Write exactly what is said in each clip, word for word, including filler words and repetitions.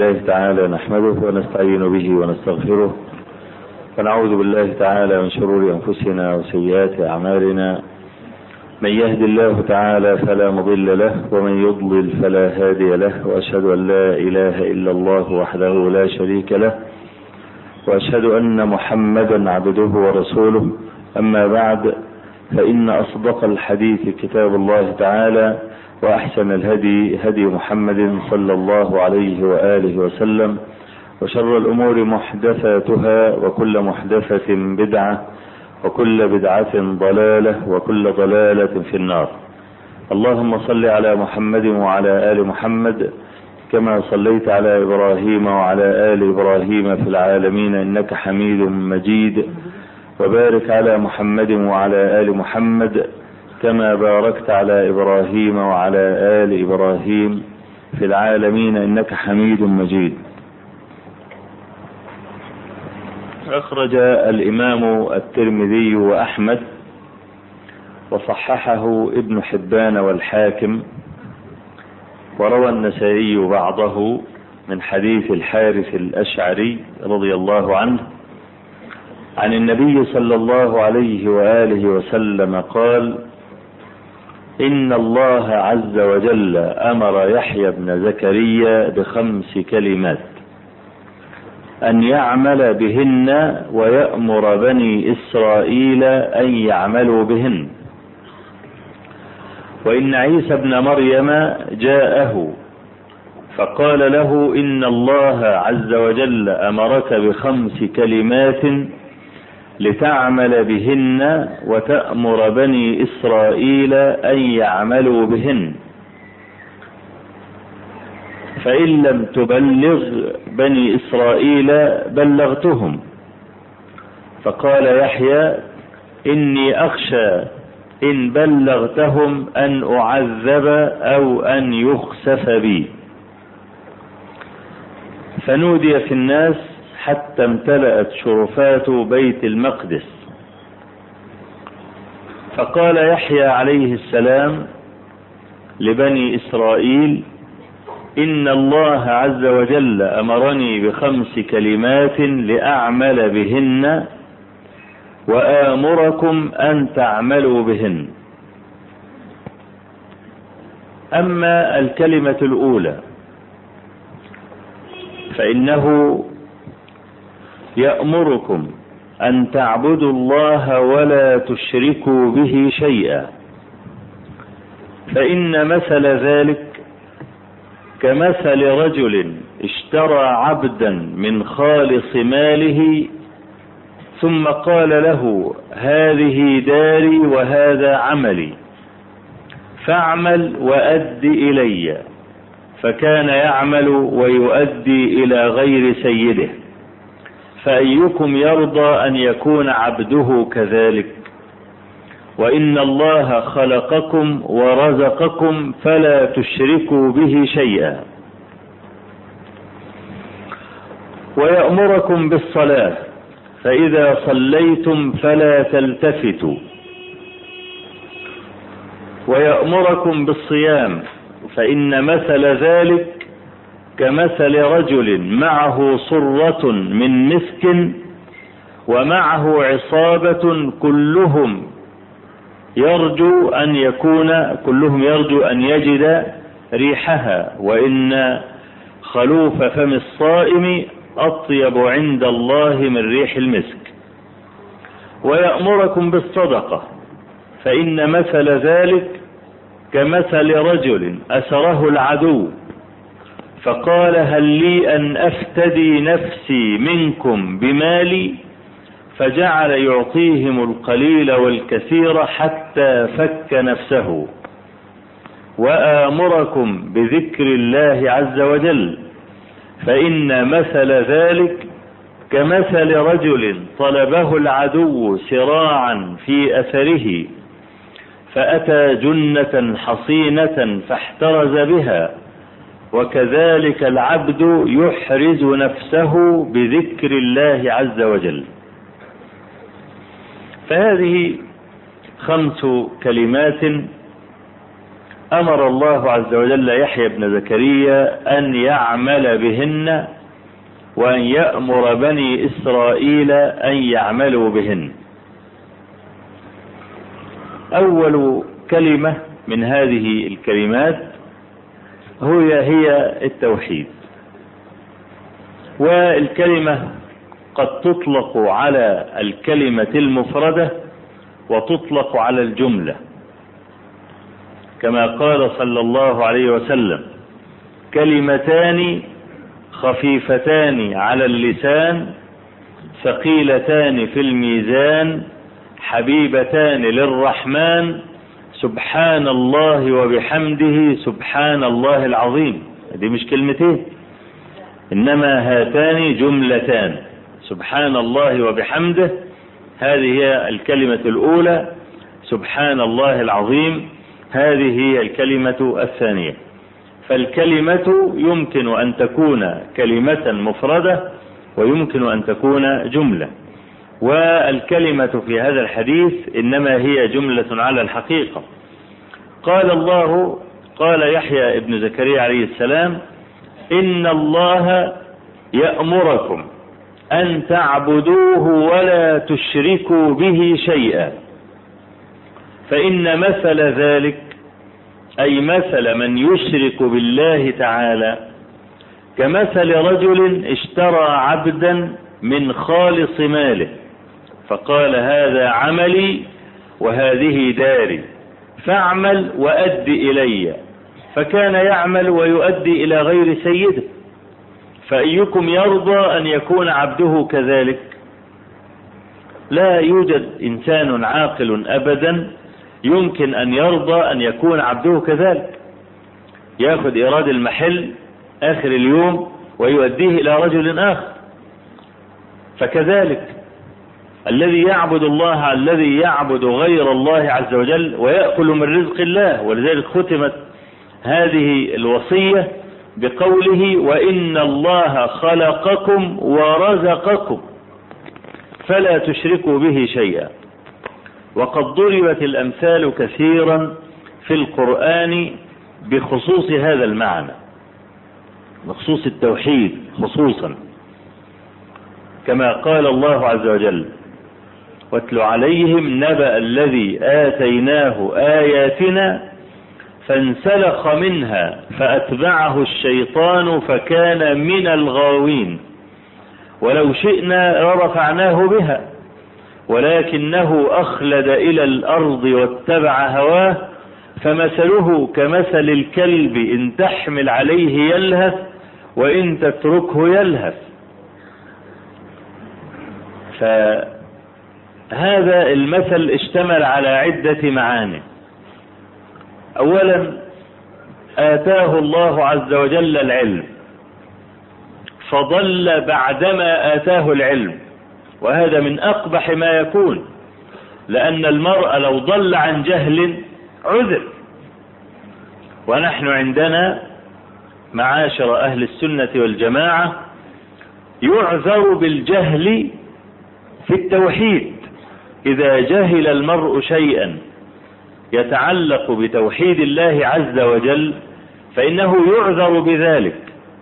لله تعالى نحمده ونستعين به ونستغفره ونعوذ بالله تعالى من شرور أنفسنا وسيئات أعمالنا. من يهد الله تعالى فلا مضل له ومن يضلل فلا هادي له، وأشهد أن لا إله إلا الله وحده لا شريك له، وأشهد أن محمدا عبده ورسوله. أما بعد، فإن أصدق الحديث كتاب الله تعالى، وأحسن الهدي هدي محمد صلى الله عليه وآله وسلم، وشر الأمور محدثاتها، وكل محدثة بدعة، وكل بدعة ضلالة، وكل ضلالة في النار. اللهم صل على محمد وعلى آل محمد كما صليت على إبراهيم وعلى آل إبراهيم في العالمين إنك حميد مجيد، وبارك على محمد وعلى آل محمد كما باركت على إبراهيم وعلى آل إبراهيم في العالمين إنك حميد مجيد. أخرج الإمام الترمذي وأحمد وصححه ابن حبان والحاكم، وروى النسائي بعضه من حديث الحارث الأشعري رضي الله عنه عن النبي صلى الله عليه وآله وسلم قال: إن الله عز وجل أمر يحيى بن زكريا بخمس كلمات أن يعمل بهن ويأمر بني إسرائيل أن يعملوا بهن. وإن عيسى بن مريم جاءه فقال له: إن الله عز وجل أمرك بخمس كلمات لتعمل بهن وتأمر بني إسرائيل أن يعملوا بهن، فإن لم تبلغ بني إسرائيل بلغتهم. فقال يحيى: إني أخشى إن بلغتهم أن أعذب أو أن يخسف بي. فنودي في الناس حتى امتلأت شرفات بيت المقدس. فقال يحيى عليه السلام لبني إسرائيل: إن الله عز وجل أمرني بخمس كلمات لأعمل بهن وآمركم أن تعملوا بهن. أما الكلمة الأولى فإنه يأمركم أن تعبدوا الله ولا تشركوا به شيئا، فإن مثل ذلك كمثل رجل اشترى عبدا من خالص ماله، ثم قال له: هذه داري وهذا عملي، فاعمل وأد إلي. فكان يعمل ويؤدي إلى غير سيده، فأيكم يرضى أن يكون عبده كذلك؟ وإن الله خلقكم ورزقكم فلا تشركوا به شيئا. ويأمركم بالصلاة، فإذا صليتم فلا تلتفتوا. ويأمركم بالصيام، فإن مثل ذلك كمثل رجل معه صرة من مسك ومعه عصابة كلهم يرجو أن يكون كلهم يرجو أن يجد ريحها، وإن خلوف فم الصائم أطيب عند الله من ريح المسك. ويأمركم بالصدقة، فإن مثل ذلك كمثل رجل أسره العدو فقال: هل لي أن أفتدي نفسي منكم بمالي؟ فجعل يعطيهم القليل والكثير حتى فك نفسه. وآمركم بذكر الله عز وجل، فإن مثل ذلك كمثل رجل طلبه العدو سراعا في أثره، فأتى جنة حصينة فاحترز بها. وكذلك العبد يحرز نفسه بذكر الله عز وجل. فهذه خمس كلمات أمر الله عز وجل يحيى بن زكريا أن يعمل بهن وأن يأمر بني إسرائيل أن يعملوا بهن. أول كلمة من هذه الكلمات هي هي التوحيد. والكلمة قد تطلق على الكلمة المفردة وتطلق على الجملة، كما قال صلى الله عليه وسلم: كلمتان خفيفتان على اللسان ثقيلتان في الميزان حبيبتان للرحمن سبحان الله وبحمده سبحان الله العظيم. دي مش كلمتين، إنما هاتان جملتان. سبحان الله وبحمده هذه هي الكلمة الأولى، سبحان الله العظيم هذه هي الكلمة الثانية. فالكلمة يمكن أن تكون كلمة مفردة ويمكن أن تكون جملة، والكلمة في هذا الحديث إنما هي جملة على الحقيقة. قال الله قال يحيى ابن زكريا عليه السلام: إن الله يأمركم أن تعبدوه ولا تشركوا به شيئا. فإن مثل ذلك أي مثل من يشرك بالله تعالى كمثل رجل اشترى عبدا من خالص ماله فقال: هذا عملي وهذه داري فاعمل وأد إلي، فكان يعمل ويؤدي إلى غير سيده. فأيكم يرضى أن يكون عبده كذلك؟ لا يوجد إنسان عاقل أبدا يمكن أن يرضى أن يكون عبده كذلك، يأخذ إيراد المحل آخر اليوم ويؤديه إلى رجل آخر. فكذلك الذي يعبد الله الذي يعبد غير الله عز وجل ويأكل من رزق الله. ولذلك ختمت هذه الوصية بقوله: وإن الله خلقكم ورزقكم فلا تشركوا به شيئا. وقد ضربت الأمثال كثيرا في القرآن بخصوص هذا المعنى، بخصوص التوحيد خصوصا، كما قال الله عز وجل: واتل عليهم نبأ الذي آتيناه آياتنا فانسلخ منها فأتبعه الشيطان فكان من الغاوين ولو شئنا لرفعناه بها ولكنه أخلد إلى الأرض واتبع هواه فمثله كمثل الكلب إن تحمل عليه يلهث وإن تتركه يلهث. فهذا المثل اشتمل على عدة معاني. أولا، آتاه الله عز وجل العلم فضل بعدما آتاه العلم، وهذا من أقبح ما يكون، لأن المرء لو ضل عن جهل عذر. ونحن عندنا معاشر أهل السنة والجماعة يعذر بالجهل في التوحيد. إذا جهل المرء شيئا يتعلق بتوحيد الله عز وجل فإنه يعذر بذلك،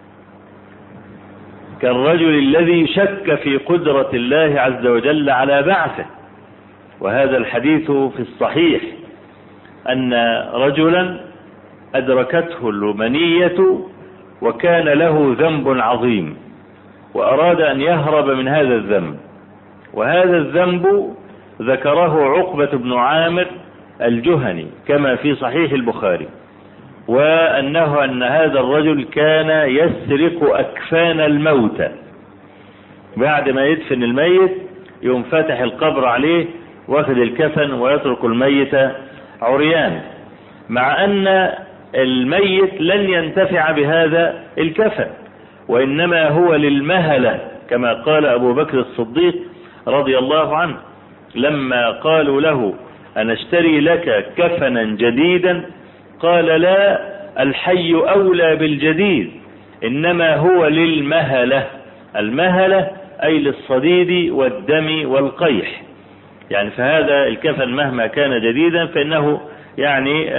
كالرجل الذي شك في قدرة الله عز وجل على بعثه. وهذا الحديث في الصحيح أن رجلا أدركته المنية وكان له ذنب عظيم وأراد أن يهرب من هذا الذنب، وهذا الذنب ذكره عقبة بن عامر الجهني كما في صحيح البخاري، وأنه أن هذا الرجل كان يسرق أكفان الموتى، بعد ما يدفن الميت يوم فتح القبر عليه واخذ الكفن ويترك الميت عريان، مع أن الميت لن ينتفع بهذا الكفن وإنما هو للمهلة، كما قال أبو بكر الصديق رضي الله عنه لما قالوا له: أنا اشتري لك كفنا جديدا؟ قال: لا، الحي أولى بالجديد، إنما هو للمهلة. المهلة أي للصديد والدم والقيح، يعني فهذا الكفن مهما كان جديدا فإنه يعني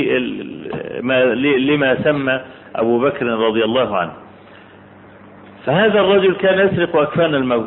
لما سمى أبو بكر رضي الله عنه. فهذا الرجل كان يسرق أكفان الموت،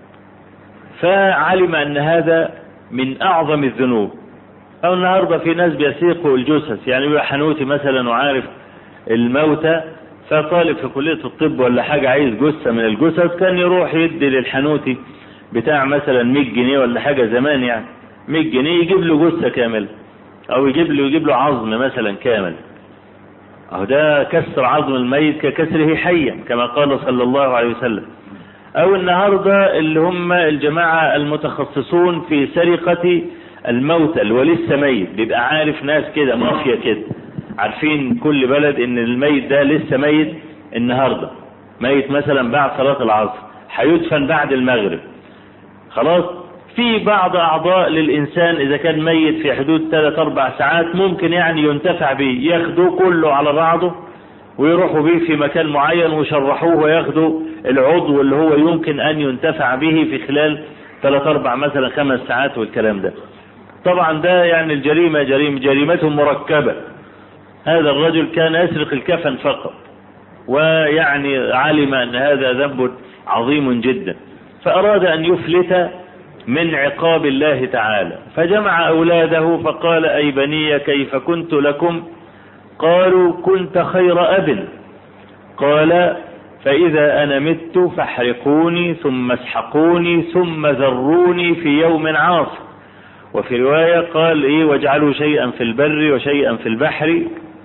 فعلم أن هذا من أعظم الذنوب. أو النهاردة في ناس بيسيقوا الجثث، يعني يبقى حنوتي مثلا وعارف الموتى، فطالب في كلية الطب ولا حاجة عايز جثة من الجثث، كان يروح يدي للحنوتي بتاع مثلا مية جنيه ولا حاجة زمان، يعني مية جنيه يجيب له جثة كاملة، أو يجيب له يجيب له عظم مثلا كامل. أو ده كسر عظم الميت ككسره حيا كما قال صلى الله عليه وسلم. أو النهاردة اللي هم الجماعة المتخصصون في سرقة الموتى اللي هو لسه ميت، بيبقى عارف ناس كده مافيا كده، عارفين كل بلد ان الميت ده لسه ميت النهاردة، ميت مثلا بعد صلاة العصر، هيدفن بعد المغرب، خلاص. في بعض اعضاء للانسان اذا كان ميت في حدود ثلاث اربع ساعات ممكن يعني ينتفع به، ياخدوه كله على بعضه ويروحوا به في مكان معين ويشرحوه وياخدوا العضو اللي هو يمكن ان ينتفع به في خلال ثلاث اربع مثلا خمس ساعات والكلام ده. طبعا ده يعني الجريمة جريمة جريمته مركبة. هذا الرجل كان يسرق الكفن فقط، ويعني علم ان هذا ذنب عظيم جدا، فاراد ان يفلت من عقاب الله تعالى، فجمع اولاده فقال: اي بني كيف كنت لكم؟ قالوا: كنت خير اب. قال: فاذا انا مت فاحرقوني ثم اسحقوني ثم ذروني في يوم عاصف. وفي رواية قال ايه: واجعلوا شيئا في البر وشيئا في البحر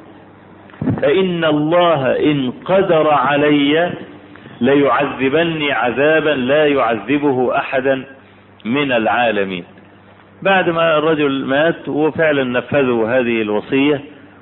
فإن الله إن قدر علي ليعذبني عذابا لا يعذبه أحدا من العالمين. بعد ما الرجل مات وفعلا نفذوا هذه الوصية،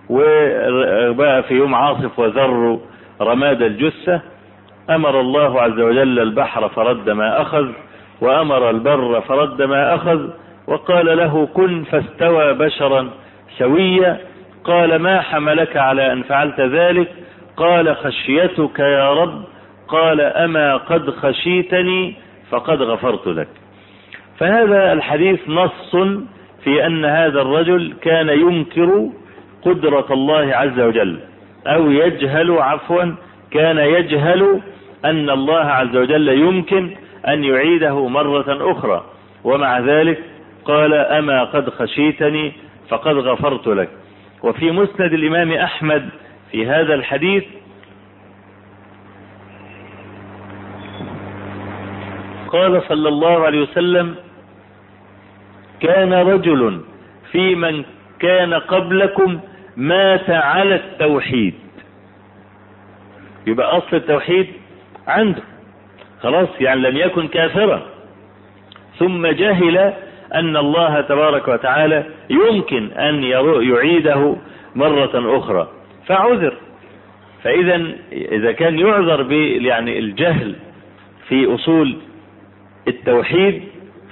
وبقى في يوم عاصف وذروا رماد الجثة، أمر الله عز وجل البحر فرد ما أخذ، وأمر البر فرد ما أخذ، وقال له: كن، فاستوى بشرا سويا. قال: ما حملك على أن فعلت ذلك؟ قال: خشيتك يا رب. قال: أما قد خشيتني فقد غفرت لك. فهذا الحديث نص في أن هذا الرجل كان ينكر قدرة الله عز وجل، أو يجهل عفوا كان يجهل أن الله عز وجل يمكن أن يعيده مرة أخرى، ومع ذلك قال: أما قد خشيتني فقد غفرت لك. وفي مسند الإمام أحمد في هذا الحديث قال صلى الله عليه وسلم: كان رجل في من كان قبلكم مات على التوحيد. يبقى أصل التوحيد عنده خلاص، يعني لم يكن كافرا، ثم جهل أن الله تبارك وتعالى يمكن أن يعيده مرة أخرى فعذر. فإذا إذا كان يعذر ب يعني الجهل في أصول التوحيد،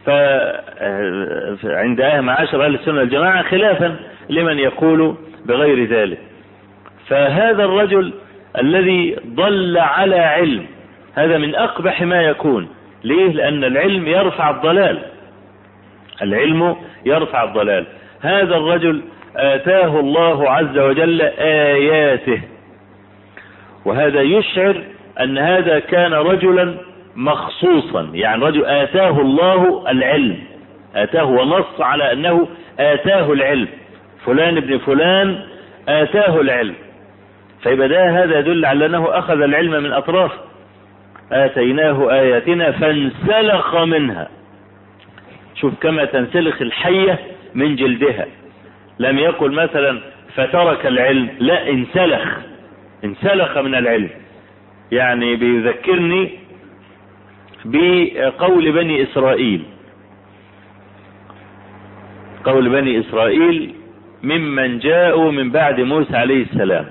فعند معاشر أهل السنة والجماعة خلافا لمن يقول بغير ذلك. فهذا الرجل الذي ضل على علم، هذا من أقبح ما يكون. ليه؟ لأن العلم يرفع الضلال، العلم يرفع الضلال. هذا الرجل آتاه الله عز وجل آياته، وهذا يشعر أن هذا كان رجلا مخصوصا، يعني رجل آتاه الله العلم، آتاه ونص على أنه آتاه العلم، فلان ابن فلان آتاه العلم. فيبقى ده هذا يدل على أنه أخذ العلم من أطراف. آتيناه آياتنا فانسلخ منها. شوف كما تنسلخ الحية من جلدها، لم يقل مثلا فترك العلم، لا، انسلخ انسلخ من العلم. يعني بيذكرني بقول بني إسرائيل، قول بني إسرائيل ممن جاءوا من بعد موسى عليه السلام،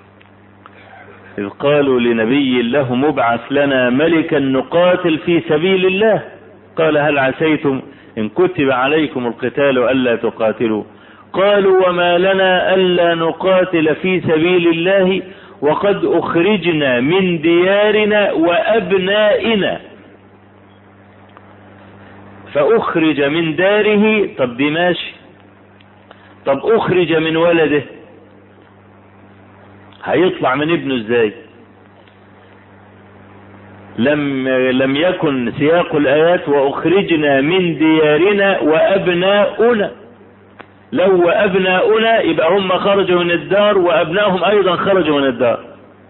إذ قالوا لنبي له مبعث لنا ملكا نقاتل في سبيل الله، قال هل عسيتم إن كتب عليكم القتال ألا تقاتلوا؟ قالوا وما لنا ألا نقاتل في سبيل الله وقد أخرجنا من ديارنا وأبنائنا. فأخرج من داره، طب دي ماشي، طب اخرج من ولده، هيطلع من ابنه ازاي؟ لم لم يكن سياق الآيات واخرجنا من ديارنا وابناؤنا. لو وابناؤنا يبقى هم خرجوا من الدار وابنائهم ايضا خرجوا من الدار،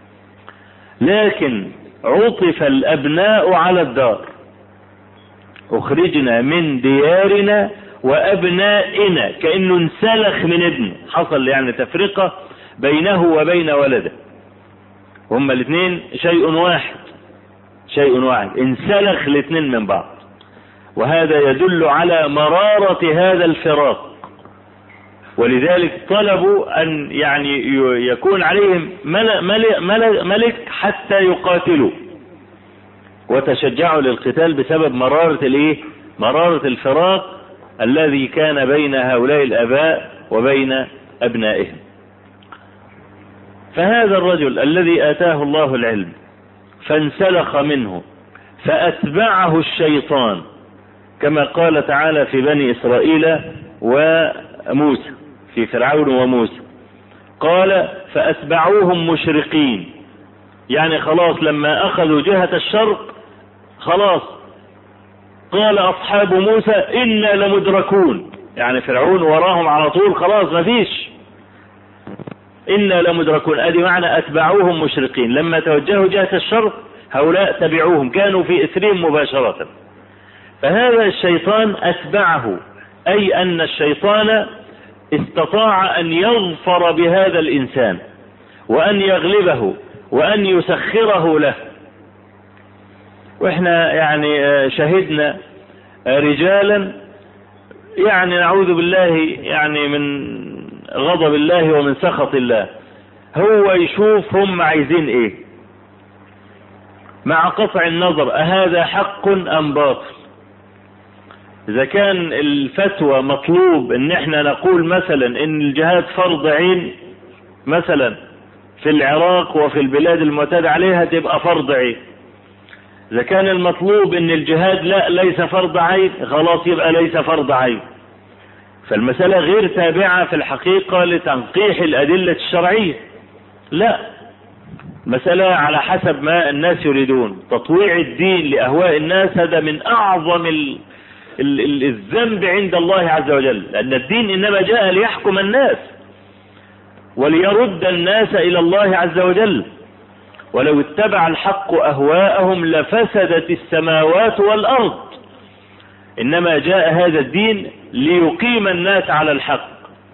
لكن عطف الابناء على الدار. اخرجنا من ديارنا وابنائنا، كأنه انسلخ من ابنه، حصل يعني تفرقة بينه وبين ولده، هما الاثنين شيء واحد، شيء واحد، انسلخ الاثنين من بعض. وهذا يدل على مرارة هذا الفراق، ولذلك طلبوا ان يعني يكون عليهم ملك, ملك, ملك حتى يقاتلوا، وتشجعوا للقتال بسبب مرارة الايه؟ مرارة الفراق الذي كان بين هؤلاء الاباء وبين ابنائهم. فهذا الرجل الذي اتاه الله العلم فانسلخ منه فاتبعه الشيطان، كما قال تعالى في بني اسرائيل وموسى، في فرعون وموسى، قال فاتبعوهم مشرقين، يعني خلاص لما اخذوا جهة الشرق خلاص قال اصحاب موسى انا لمدركون، يعني فرعون وراهم على طول، خلاص مفيش، انا لمدركون، ادي معنى اتبعوهم مشرقين، لما توجهوا جهة الشرق هؤلاء تبعوهم، كانوا في اثرهم مباشرة. فهذا الشيطان اتبعه، اي ان الشيطان استطاع ان يظفر بهذا الانسان وان يغلبه وان يسخره له. واحنا يعني شهدنا رجالا يعني نعوذ بالله يعني من غضب الله ومن سخط الله، هو يشوف هم عايزين ايه مع قطع النظر أهذا حق ام باطل. اذا كان الفتوى مطلوب ان احنا نقول مثلا ان الجهاد فرض عين مثلا في العراق وفي البلاد المعتاد عليها تبقى فرض عين، اذا كان المطلوب ان الجهاد لا ليس فرض عين خلاص يبقى ليس فرض عين. فالمسألة غير تابعة في الحقيقة لتنقيح الأدلة الشرعية، لا، مسألة على حسب ما الناس يريدون. تطويع الدين لأهواء الناس هذا من أعظم ال ال ال الذنب عند الله عز وجل، لأن الدين إنما جاء ليحكم الناس وليرد الناس إلى الله عز وجل. ولو اتبع الحق أهواءهم لفسدت السماوات والأرض، إنما جاء هذا الدين ليقيم الناس على الحق.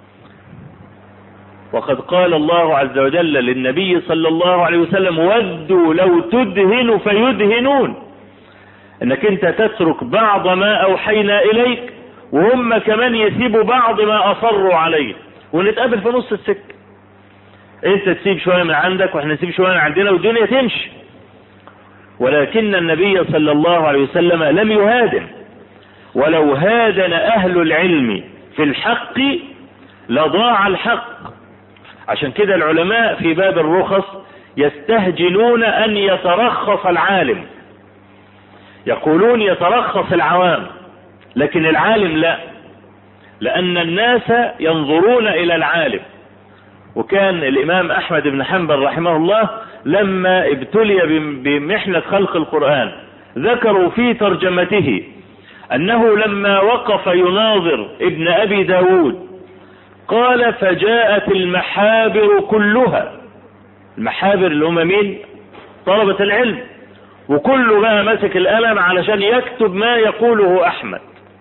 وقد قال الله عز وجل للنبي صلى الله عليه وسلم ودوا لو تدهن فيدهنون، انك انت تترك بعض ما اوحينا اليك وهم كمان يسيبوا بعض ما اصروا عليه، ونتقابل في نص السكة، انت تسيب شوية من عندك واحنا نسيب شوية من عندنا والدنيا تمشي. ولكن النبي صلى الله عليه وسلم لم يهادن، ولو هادن اهل العلم في الحق لضاع الحق. عشان كده العلماء في باب الرخص يستهجنون ان يترخص العالم، يقولون يترخص العوام لكن العالم لا، لان الناس ينظرون الى العالم. وكان الامام احمد بن حنبل رحمه الله لما ابتلي بمحنة خلق القرآن ذكروا في ترجمته انه لما وقف يناظر ابن ابي داود قال فجاءت المحابر كلها، المحابر اللي هم مين؟ طلبة العلم، وكله بقى مسك القلم علشان يكتب ما يقوله احمد،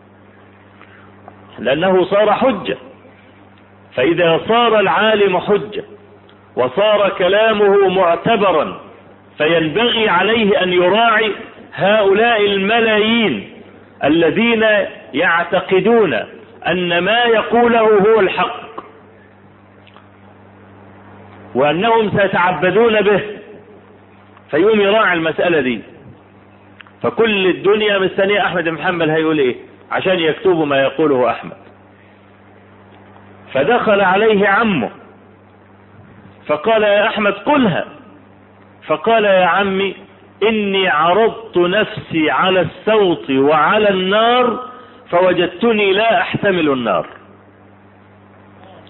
لانه صار حجة. فاذا صار العالم حجة وصار كلامه معتبرا فينبغي عليه ان يراعي هؤلاء الملايين الذين يعتقدون ان ما يقوله هو الحق وانهم سيتعبدون به، فيقوم يراعي المسألة دي. فكل الدنيا مستنية احمد بن حنبل هيقول ايه عشان يكتبوا ما يقوله احمد. فدخل عليه عمه فقال يا احمد قلها، فقال يا عمي اني عرضت نفسي على السوط وعلى النار فوجدتني لا احتمل النار.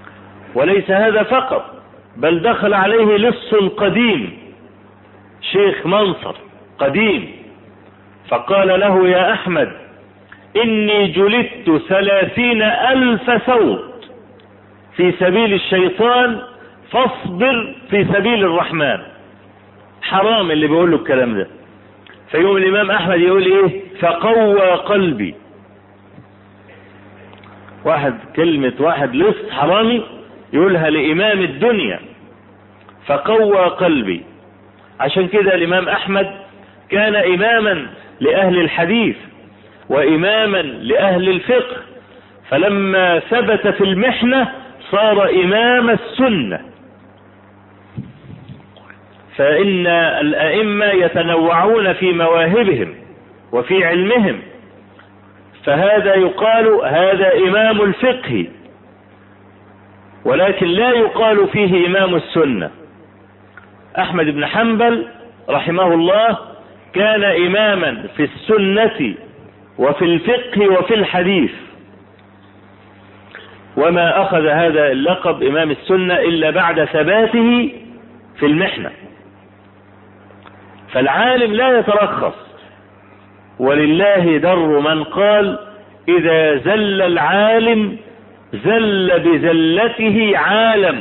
وليس هذا فقط، بل دخل عليه لص قديم، شيخ منصر قديم، فقال له: يا أحمد، إني جلدت ثلاثين ألف صوت في سبيل الشيطان، فاصبر في سبيل الرحمن. حرام اللي بيقول له الكلام ده. فيوم الإمام أحمد يقول إيه؟ فقوى قلبي. واحد كلمة واحد لص حرامي يقولها لإمام الدنيا، فقوى قلبي. عشان كده الإمام أحمد كان إماما لأهل الحديث وإماما لأهل الفقه، فلما ثبت في المحنة صار إمام السنة. فإن الأئمة يتنوعون في مواهبهم وفي علمهم، فهذا يقال هذا إمام الفقه، ولكن لا يقال فيه إمام السنة. أحمد بن حنبل رحمه الله كان إماما في السنة وفي الفقه وفي الحديث، وما أخذ هذا اللقب إمام السنة إلا بعد ثباته في المحنة. فالعالم لا يترخص، ولله در من قال: إذا زل العالم زل بزلته عالم،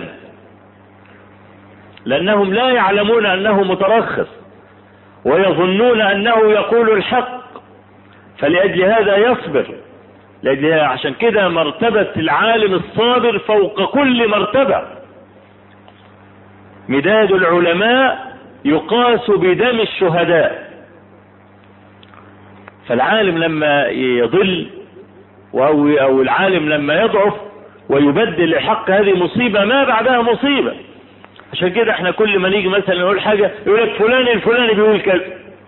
لأنهم لا يعلمون أنه مترخص ويظنون أنه يقول الحق، فلأجل هذا يصبر. لأجل عشان كده مرتبة العالم الصابر فوق كل مرتبة. مداد العلماء يقاس بدم الشهداء. فالعالم لما يضل أو, أو العالم لما يضعف ويبدل الحق، هذه مصيبة ما بعدها مصيبة. عشان كده احنا كل ما نيجي مثلا نقول حاجة يقول لك فلان الفلاني بيقول كذا.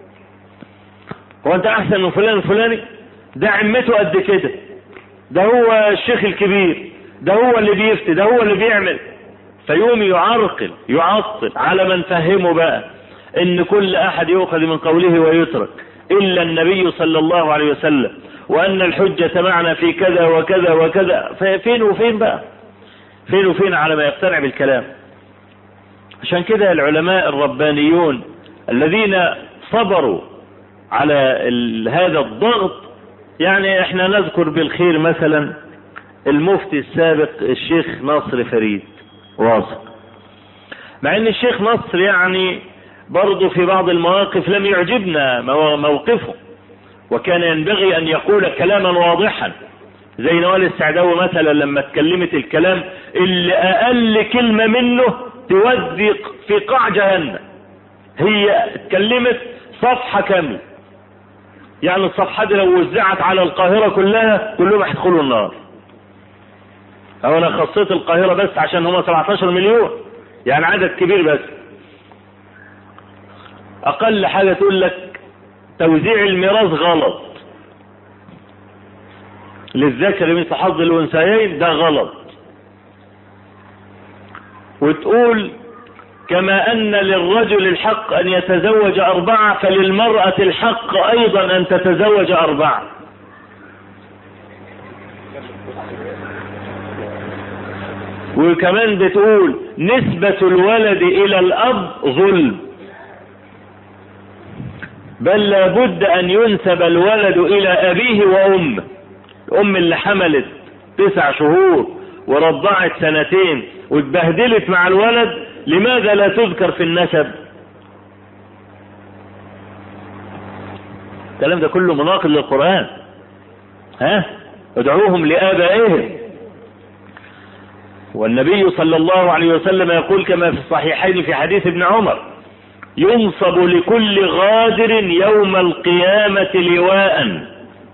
هو انت احسن من فلان الفلاني؟ ده عمته قد كده، ده هو الشيخ الكبير، ده هو اللي بيفتي، ده هو اللي بيعمل. فيوم يعرقل يعطل على من فهمه بقى ان كل احد يؤخذ من قوله ويترك الا النبي صلى الله عليه وسلم، وان الحجة معنا في كذا وكذا وكذا. فين وفين بقى؟ فين وفين على ما يقتنع بالكلام. عشان كده العلماء الربانيون الذين صبروا على هذا الضغط، يعني احنا نذكر بالخير مثلا المفتي السابق الشيخ ناصر فريد واصل، مع ان الشيخ ناصر يعني برضه في بعض المواقف لم يعجبنا موقفه، وكان ينبغي ان يقول كلاما واضحا، زي نوال السعداوي مثلا لما اتكلمت الكلام اللي اقل كلمة منه تودي في قاع جهنم. هي اتكلمت صفحة كاملة، يعني الصفحة دي لو وزعت على القاهرة كلها كلهم هيدخلوا النار. او انا خصيت القاهرة بس عشان هم سبعتاشر مليون، يعني عدد كبير، بس اقل حاجة تقول لك توزيع الميراث غلط، للذكر مثل حظ الانثيين، ده غلط. وتقول كما ان للرجل الحق ان يتزوج اربعة، فللمرأة الحق ايضا ان تتزوج اربعة. وكمان بتقول نسبة الولد الى الاب ظلم، بل لابد ان ينسب الولد الى ابيه وامه. الام اللي حملت تسع شهور ورضعت سنتين واتبهدلت مع الولد، لماذا لا تذكر في النسب؟ الكلام ده كله مناقض للقرآن. ها؟ ادعوهم لآبائهم. والنبي صلى الله عليه وسلم يقول كما في الصحيحين في حديث ابن عمر: ينصب لكل غادر يوم القيامة لواء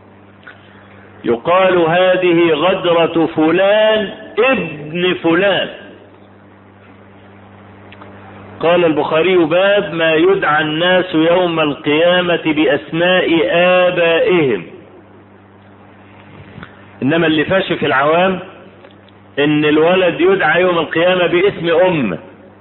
يقال هذه غدرة فلان ابن فلان. قال البخاري: باب ما يدعى الناس يوم القيامة بأسماء آبائهم. إنما اللي فاشي في العوام إن الولد يدعى يوم القيامة باسم أمه.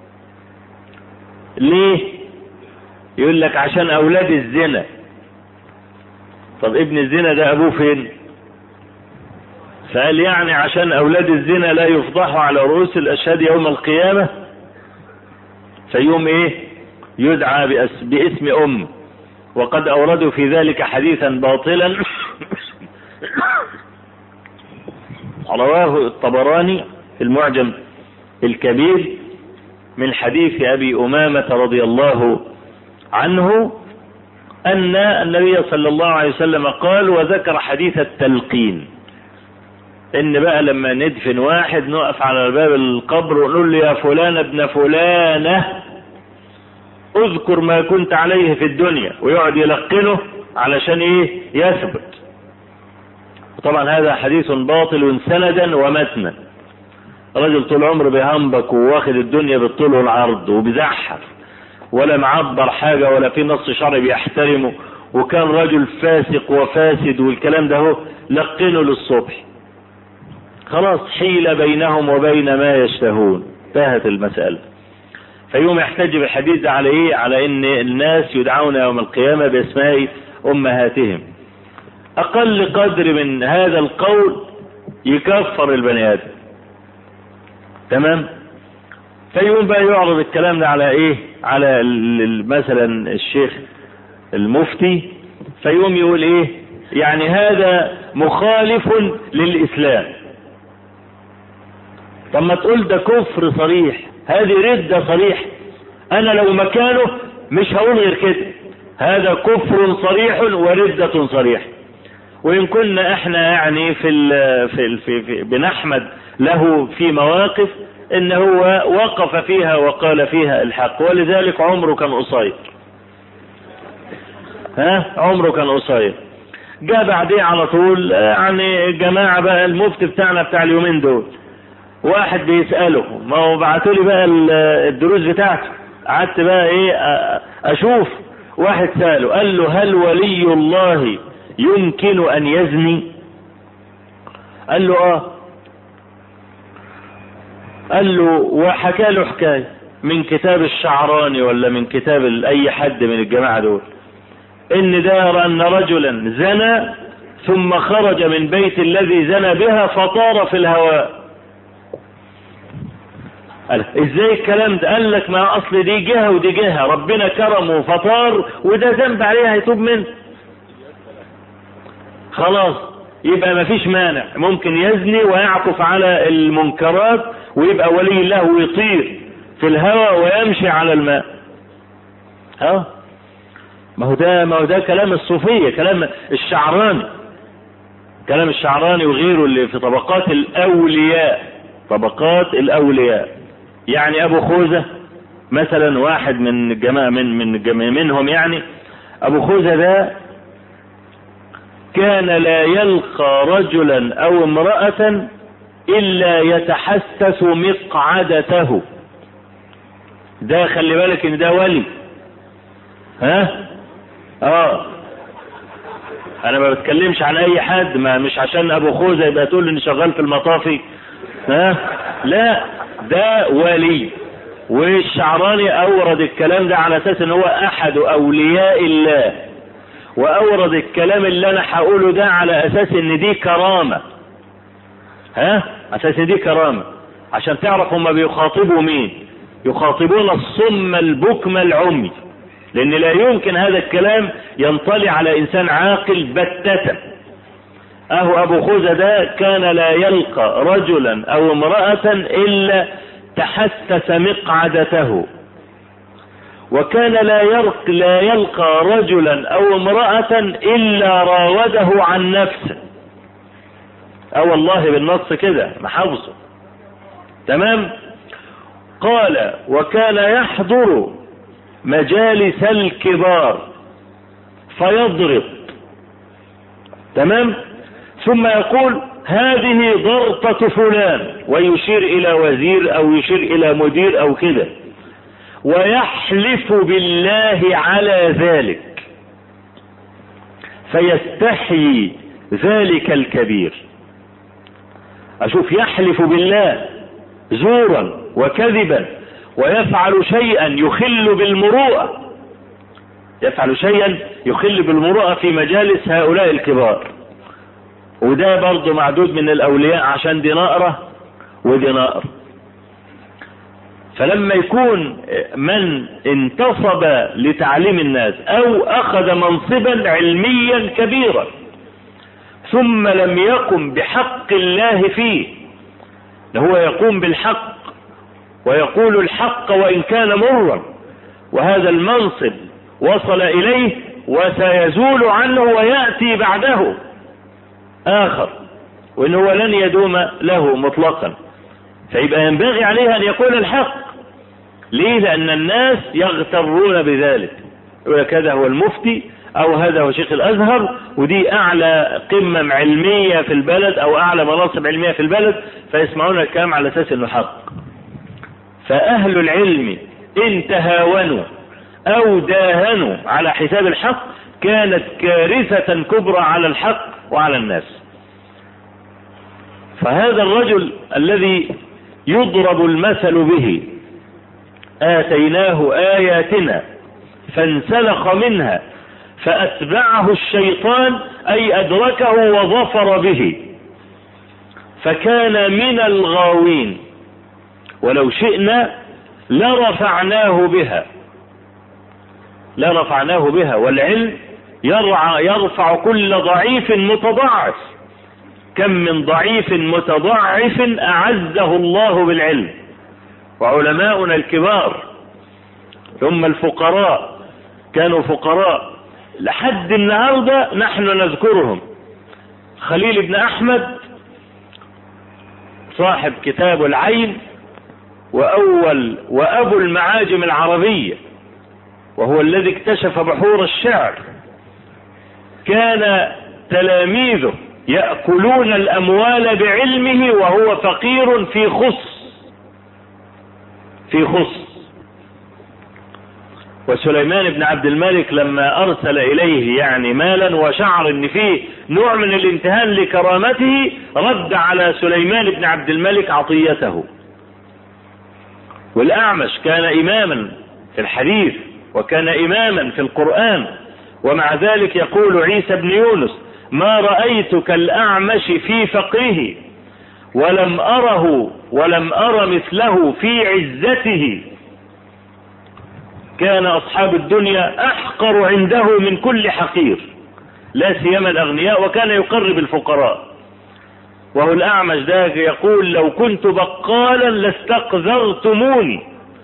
ليه؟ يقول لك عشان أولاد الزنا. طب ابن الزنا ده أبوه فين؟ فقال يعني عشان أولاد الزنا لا يفضحوا على رؤوس الأشهاد يوم القيامة فيوم إيه يدعى باسم أم، وقد أوردوا في ذلك حديثا باطلا رواه الطبراني في المعجم الكبير من حديث أبي أمامة رضي الله عنه أن النبي صلى الله عليه وسلم قال، وذكر حديث التلقين، إن بقى لما ندفن واحد نقف على باب القبر ونقول له يا فلان ابن فلانة اذكر ما كنت عليه في الدنيا، ويقعد يلقنه علشان ايه يثبت. طبعا هذا حديث باطل سندا ومتنا. رجل طول عمره بيهنبك وواخد الدنيا بالطول والعرض وبيزحف ولا معبر حاجة ولا في نص شرعي بيحترمه، وكان رجل فاسق وفاسد والكلام ده هو لقنه للصبح، خلاص حيل بينهم وبين ما يشتهون، انتهت المسألة. فيوم يحتج بالحديث على ايه؟ على ان الناس يدعون يوم القيامة باسماء امهاتهم. اقل قدر من هذا القول يكفر البني ادم، تمام؟ فيوم بقى يعرض الكلام ده على ايه؟ على مثلا الشيخ المفتي، فيوم يقول ايه؟ يعني هذا مخالف للاسلام. طب ما تقول ده كفر صريح، هذه ردة صريح، انا لو مكانه مش هقول غير كده، هذا كفر صريح وردة صريح. وان كنا احنا يعني في ال في, ال في, في بنحمد له في مواقف ان هو وقف فيها وقال فيها الحق، ولذلك عمره كان قصير، ها عمره كان قصير. جاء بعديه على طول يعني جماعة بقى المفتي بتاعنا بتاع اليومين دول، واحد بيسأله، ما هو بعتوا لي بقى الدروس بتاعته، قعدت بقى ايه اشوف، واحد سأله قال له هل ولي الله يمكن ان يزني؟ قال له اه. قال له وحكى له حكاية من كتاب الشعراني ولا من كتاب اي حد من الجماعة دول، ان دار ان رجلا زنى ثم خرج من بيت الذي زنى بها فطار في الهواء. قال ازاي الكلام ده؟ قال لك ما اصل دي جهة ودي جهة، ربنا كرمه فطار وده ذنب عليه هيتوب منه، خلاص يبقى ما فيش مانع، ممكن يزني ويعكف على المنكرات ويبقى ولي الله ويطير في الهواء ويمشي على الماء. ها ما هو ده ما هو ده كلام الصوفية، كلام الشعراني، كلام الشعراني وغيره اللي في طبقات الاولياء، طبقات الاولياء. يعني ابو خوذة مثلا واحد من الجماعة من من الجماعة منهم، يعني ابو خوذة ده كان لا يلقى رجلا او امرأة الا يتحسس مقعدته. ده خلي بالك ان ده ولي، ها اه انا ما بتكلمش عن اي حد، ما مش عشان ابو خوذة يبقى تقول اني شغال في المطافي، ها لا ده ولي. والشعراني اورد الكلام ده على اساس ان هو احد اولياء الله، واورد الكلام اللي انا هقوله ده على اساس ان دي كرامة، ها اساس ان دي كرامة، عشان تعرف هم بيخاطبوا مين. يخاطبون الصم البكم العمي، لان لا يمكن هذا الكلام ينطلي على انسان عاقل بتة. اهو ابو خوذة ده كان لا يلقى رجلا او امرأة الا تحسس مقعدته، وكان لا يلقى, لا يلقى رجلا او امرأة الا راوده عن نفسه. اه والله بالنص كده محافظه، تمام. قال وكان يحضر مجالس الكبار فيضرب، تمام، ثم يقول هذه ضرطة فلان ويشير الى وزير او يشير الى مدير او كده، ويحلف بالله على ذلك فيستحيي ذلك الكبير. اشوف يحلف بالله زورا وكذبا ويفعل شيئا يخل بالمروءة، يفعل شيئا يخل بالمروءة في مجالس هؤلاء الكبار. وده برضه معدود من الأولياء عشان دي نقرة ودي نقرة. فلما يكون من انتصب لتعليم الناس أو أخذ منصبا علميا كبيرا ثم لم يقم بحق الله فيه، هو يقوم بالحق ويقول الحق وإن كان مرا، وهذا المنصب وصل إليه وسيزول عنه ويأتي بعده آخر، وإنه لن يدوم له مطلقا، فيبقى ينبغي عليه أن يقول الحق. ليه؟ لأن الناس يغترون بذلك، يقول لك هذا هو المفتي أو هذا هو شيخ الأزهر، ودي أعلى قمة علمية في البلد أو أعلى مناصب علمية في البلد، فيسمعون الكلام على أساس أنه حق. فأهل العلم إن تهاونوا أو داهنوا على حساب الحق كانت كارثة كبرى على الحق وعلى الناس. فهذا الرجل الذي يضرب المثل به آتيناه آياتنا فانسلخ منها فأتبعه الشيطان، أي أدركه وظفر به فكان من الغاوين، ولو شئنا لرفعناه بها لرفعناه بها والعلم يرفع, يرفع كل ضعيف متضعف. كم من ضعيف متضعف أعزه الله بالعلم. وعلماؤنا الكبار ثم الفقراء كانوا فقراء لحد النهارده نحن نذكرهم. خليل بن أحمد صاحب كتاب العين وأول وأبو المعاجم العربية، وهو الذي اكتشف بحور الشعر، كان تلاميذه يأكلون الأموال بعلمه وهو فقير في خص في خص وسليمان بن عبد الملك لما أرسل إليه يعني مالا وشعر ان فيه نوع من الامتهان لكرامته، رد على سليمان بن عبد الملك عطيته. والأعمش كان إماما في الحديث وكان إماما في القرآن، ومع ذلك يقول عيسى بن يونس: ما رأيت كالأعمش في فقره ولم أره ولم أر مثله في عزته. كان أصحاب الدنيا أحقر عنده من كل حقير، لا سيما الأغنياء، وكان يقرب الفقراء. وهو الأعمش ده يقول: لو كنت بقالا لاستقذرتموني.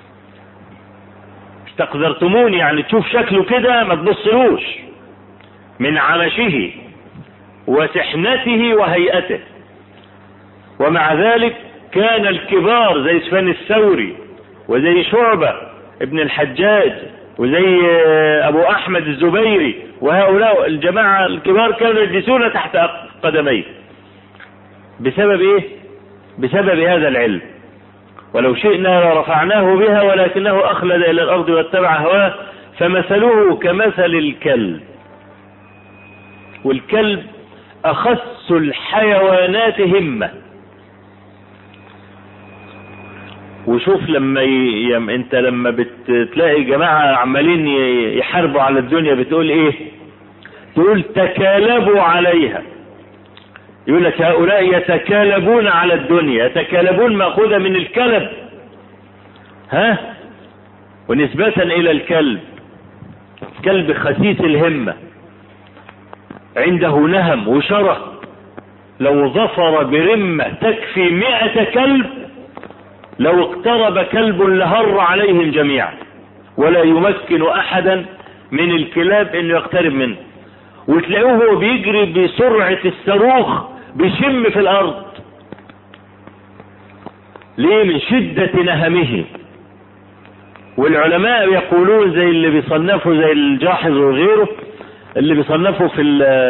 استقذرتموني يعني تشوف شكله كده ما تبصلوش من عمشه وسحنته وهيئته. ومع ذلك كان الكبار زي سفيان الثوري وزي شعبة ابن الحجاج وزي أبو أحمد الزبيري وهؤلاء الجماعة الكبار كانوا يجلسون تحت قدميه. بسبب إيه؟ بسبب هذا العلم. ولو شئنا لرفعناه بها ولكنه أخلد إلى الأرض واتبع هواه فمثله كمثل الكلب. والكلب أخس الحيوانات همة. وشوف لما ي... انت لما بتلاقي جماعة عمالين يحاربوا على الدنيا بتقول ايه؟ تقول تكالبوا عليها. يقول لك هؤلاء يتكالبون على الدنيا. يتكالبون مأخوذة من الكلب، ها، ونسبة الى الكلب. كلب خسيس الهمة عنده نهم وشرف، لو ظفر برمة تكفي مئة كلب لو اقترب كلب لهر عليهم جميعا، ولا يمكن احدا من الكلاب انه يقترب منه. وتلاقوه بيجري بسرعة الصاروخ بيشم في الارض. ليه؟ من شدة نهمه. والعلماء يقولون زي اللي بيصنفوا زي الجاحظ وغيره اللي بيصنفوا في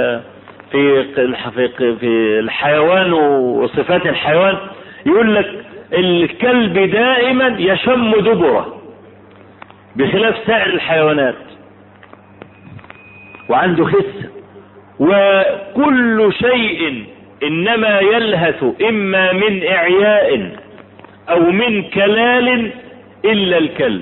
في في الحيوان وصفات الحيوان، يقول لك الكلب دائما يشم دبره بخلاف سائر الحيوانات، وعنده خس. وكل شيء انما يلهث اما من اعياء او من كلال الا الكلب،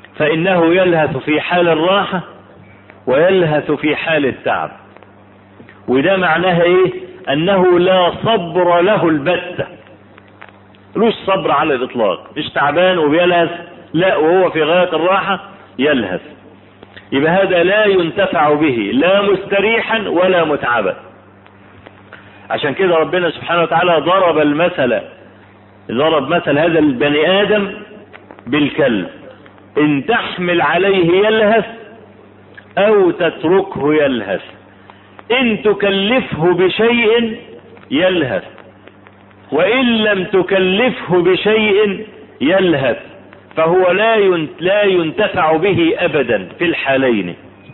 فانه يلهث في حال الراحة ويلهث في حال التعب. وده معناها ايه؟ انه لا صبر له البتة، ملوش صبر على الاطلاق، مش تعبان وبيلهث، لا وهو في غاية الراحة يلهث. يبقى هذا لا ينتفع به لا مستريحا ولا متعبا. عشان كده ربنا سبحانه وتعالى ضرب المثل، ضرب مثل هذا البني آدم بالكلب، إن تحمل عليه يلهث أو تتركه يلهث، إن تكلفه بشيء يلهث وإن لم تكلفه بشيء يلهث، فهو لا لا ينتفع به أبدا في الحالين.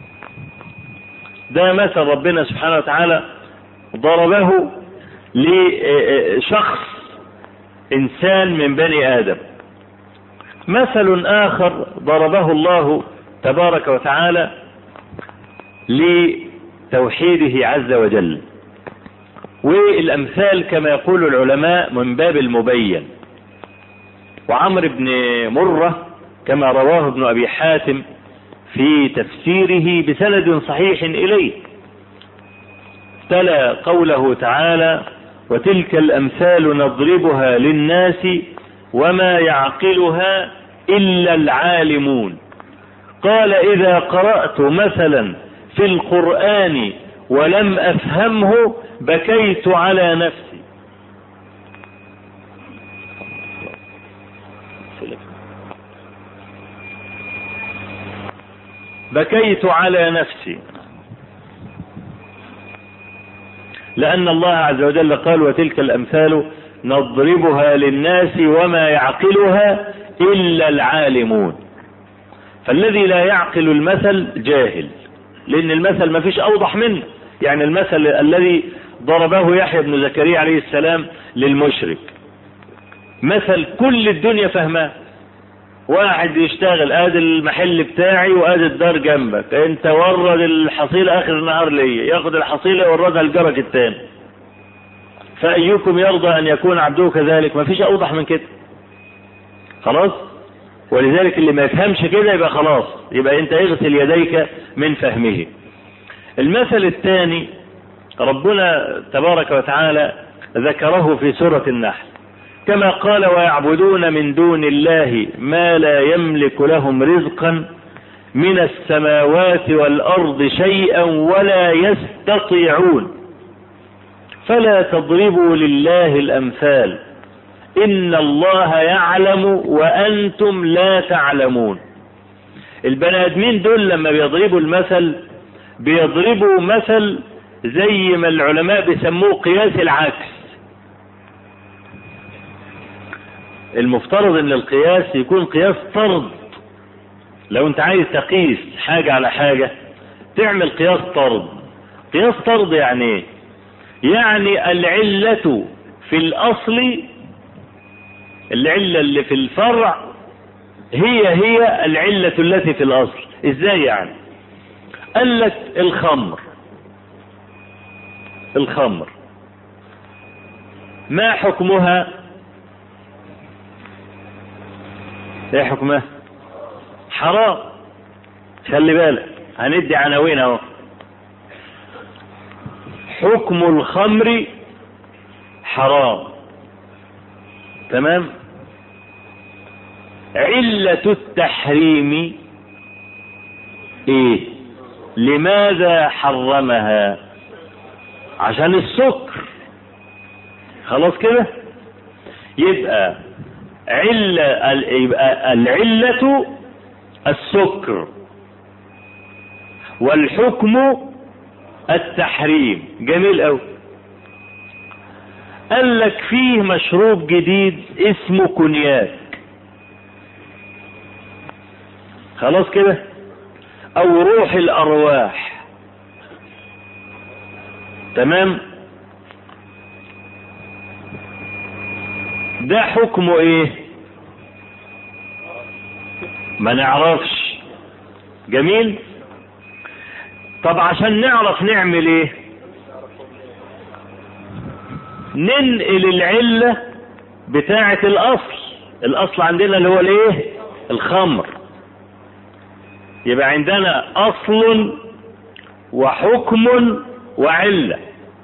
ده مثل ربنا سبحانه وتعالى ضربه لشخص إنسان من بني آدم. مثل آخر ضربه الله تبارك وتعالى لتوحيده عز وجل، والأمثال كما يقول العلماء من باب المبين. وعمر بن مرة كما رواه ابن أبي حاتم في تفسيره بسند صحيح إليه تلا قوله تعالى: وتلك الأمثال نضربها للناس وما يعقلها إلا العالمون. قال: إذا قرأت مثلا في القرآن ولم أفهمه بكيت على نفسي. بكيت على نفسي، لأن الله عز وجل قال: وتلك الأمثال نضربها للناس وما يعقلها إلا العالمون. فالذي لا يعقل المثل جاهل، لأن المثل ما فيش أوضح منه. يعني المثل الذي ضربه يحيى بن زكريا عليه السلام للمشرك مثل كل الدنيا فهماه. واحد يشتغل، ادي المحل بتاعي وادي الدار جنبك، انت ورد الحصيلة اخر النهار ليا، ياخد الحصيلة يوردها لجارك التاني، فايكم يرضى ان يكون عبده كذلك؟ ما فيش اوضح من كده. خلاص. ولذلك اللي ما يفهمش كده يبقى خلاص، يبقى انت اغسل يديك من فهمه. المثل الثاني ربنا تبارك وتعالى ذكره في سورة النحل كما قال: ويعبدون من دون الله ما لا يملك لهم رزقا من السماوات والأرض شيئا ولا يستطيعون فلا تضربوا لله الأمثال إن الله يعلم وأنتم لا تعلمون. البني آدمين دول لما بيضربوا المثل بيضربوا مثل زي ما العلماء بيسموه قياس العكس. المفترض ان القياس يكون قياس طرد. لو انت عايز تقيس حاجة على حاجة تعمل قياس طرد. قياس طرد يعني ايه؟ يعني العلة في الاصل، العلة اللي في الفرع هي هي العلة التي في الاصل. ازاي يعني؟ قال لك الخمر، الخمر ما حكمها؟ ايه حكمها؟ حرام. خلي بالك هندي عناوين اهو. حكم الخمر حرام، تمام. علة التحريم ايه؟ لماذا حرمها؟ عشان السكر. خلاص كده. يبقى علة، يبقى العلة السكر والحكم التحريم. جميل قوي. قال لك فيه مشروب جديد اسمه كونياك. خلاص كده. او روح الارواح، تمام. ده حكمه ايه؟ ما نعرفش. جميل. طب عشان نعرف نعمل ايه؟ ننقل العلة بتاعة الاصل. الاصل عندنا اللي هو الايه؟ الخمر. يبقى عندنا اصل وحكم وعلة.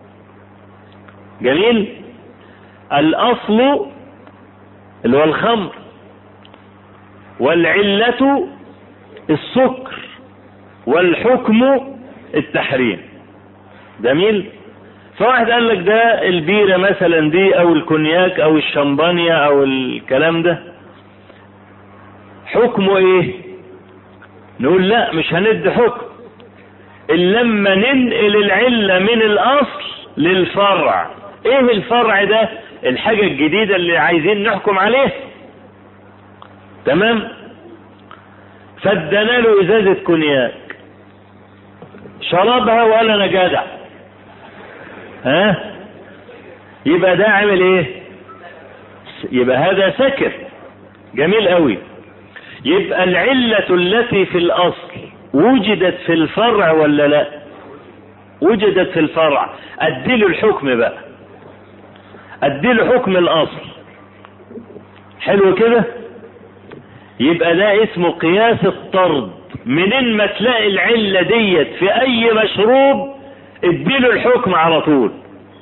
جميل. الأصل اللي هو الخمر، والعلة السكر، والحكم التحريم. جميل. فواحد قال لك ده البيرة مثلا دي او الكونياك او الشمبانيا او الكلام ده حكمه ايه؟ نقول لا، مش هندي حكم الا لما ننقل العلة من الاصل للفرع. ايه الفرع ده؟ الحاجة الجديدة اللي عايزين نحكم عليه. تمام. فادنا له ازازة كونياك، شربها وقال انا جدع، ها، يبقى ده عمل ايه؟ يبقى هذا سكر. جميل قوي. يبقى العلة التي في الاصل وجدت في الفرع ولا لا؟ وجدت في الفرع. اديله الحكم بقى، اديله حكم الاصل. حلو كده. يبقى ده اسمه قياس الطرد. منين ما تلاقي العلة ديت في اي مشروب اديله الحكم على طول.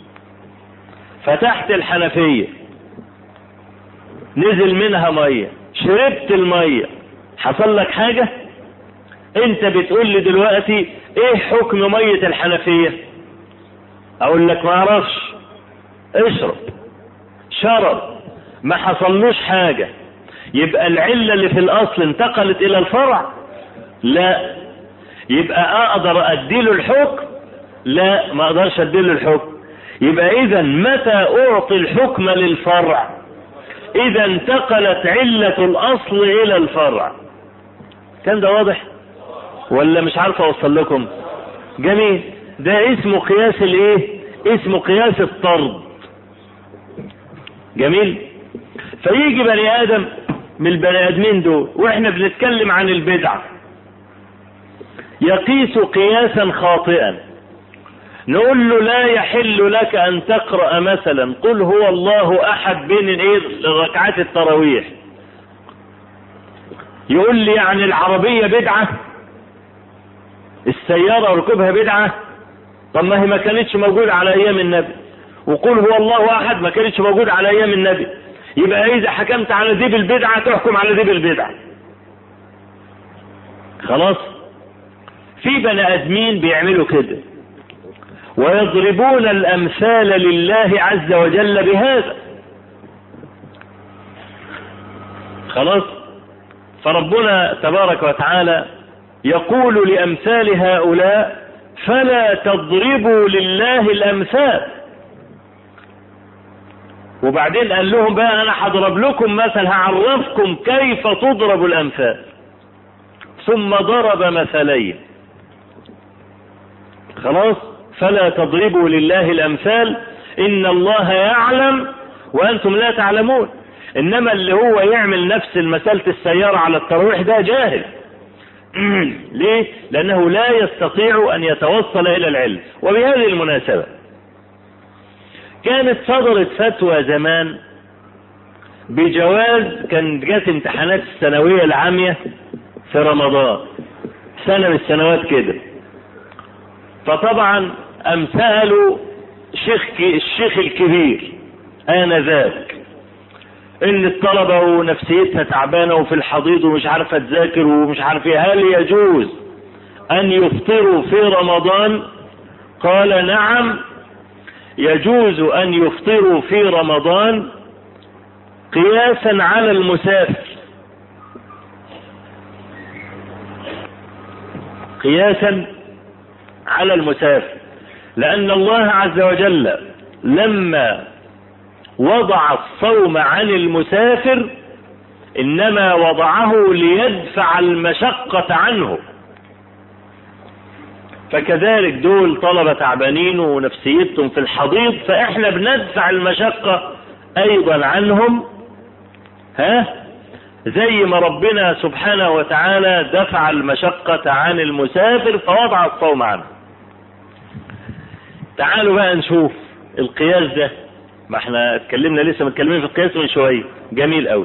فتحت الحنفية نزل منها مية، شربت المية، حصل لك حاجة؟ انت بتقول لي دلوقتي ايه حكم مية الحنفية؟ اقول لك ما اعرفش. اشرب. شرب، ما حصلوش حاجة. يبقى العلة اللي في الاصل انتقلت الى الفرع؟ لا. يبقى اقدر اديله الحكم؟ لا، ما اقدرش اديله الحكم. يبقى اذا متى اعطي الحكم للفرع؟ اذا انتقلت علة الاصل الى الفرع. كان ده واضح ولا مش عارف اوصل لكم؟ جميل. ده اسمه قياس الايه؟ اسمه قياس الطرد. جميل. فيجي بني ادم من البني ادمين دول واحنا بنتكلم عن البدعة يقيس قياسا خاطئا، نقول له لا يحل لك ان تقرأ مثلا قل هو الله احد بين الايه ركعات التراويح. يقول لي يعني العربية بدعة، السيارة ركوبها بدعة؟ طب ما هي ما كانتش موجودة على ايام النبي، وقل هو الله احد ما كانتش موجودة على ايام النبي. يبقى اذا حكمت على دي بالبدعة تحكم على دي بالبدعة. خلاص. في بني ادمين بيعملوا كده ويضربون الامثال لله عز وجل بهذا. خلاص. فربنا تبارك وتعالى يقول لامثال هؤلاء فلا تضربوا لله الامثال. وبعدين قال لهم بقى انا هضرب لكم مثل، هعرفكم كيف تضرب الامثال. ثم ضرب مثلين. خلاص. فلا تضربوا لله الامثال ان الله يعلم وانتم لا تعلمون. انما اللي هو يعمل نفس مسألة السيارة على التراويح ده جاهل. ليه؟ لانه لا يستطيع ان يتوصل الى العلم. وبهذه المناسبة كانت صدرت فتوى زمان بجواز، كانت جات امتحانات الثانوية العامية في رمضان سنة من السنوات كده. فطبعا امثالوا شيخ الشيخ الكبير آنذاك ان الطلبة ونفسيتها تعبانة وفي الحضيض ومش عارفة تذاكر ومش عارفة هل يجوز ان يفطروا في رمضان؟ قال نعم يجوز ان يفطروا في رمضان قياسا على المسافر. قياسا على المسافر. لأن الله عز وجل لما وضع الصوم عن المسافر إنما وضعه ليدفع المشقة عنه. فكذلك دول طلبة تعبانين ونفسيتهم في الحضيض، فإحنا بندفع المشقة أيضا عنهم، ها، زي ما ربنا سبحانه وتعالى دفع المشقة عن المسافر فوضع الصوم عنه. تعالوا بقى نشوف القياس ده. ما احنا اتكلمنا لسه متكلمين في القياس من شوية. جميل قوي.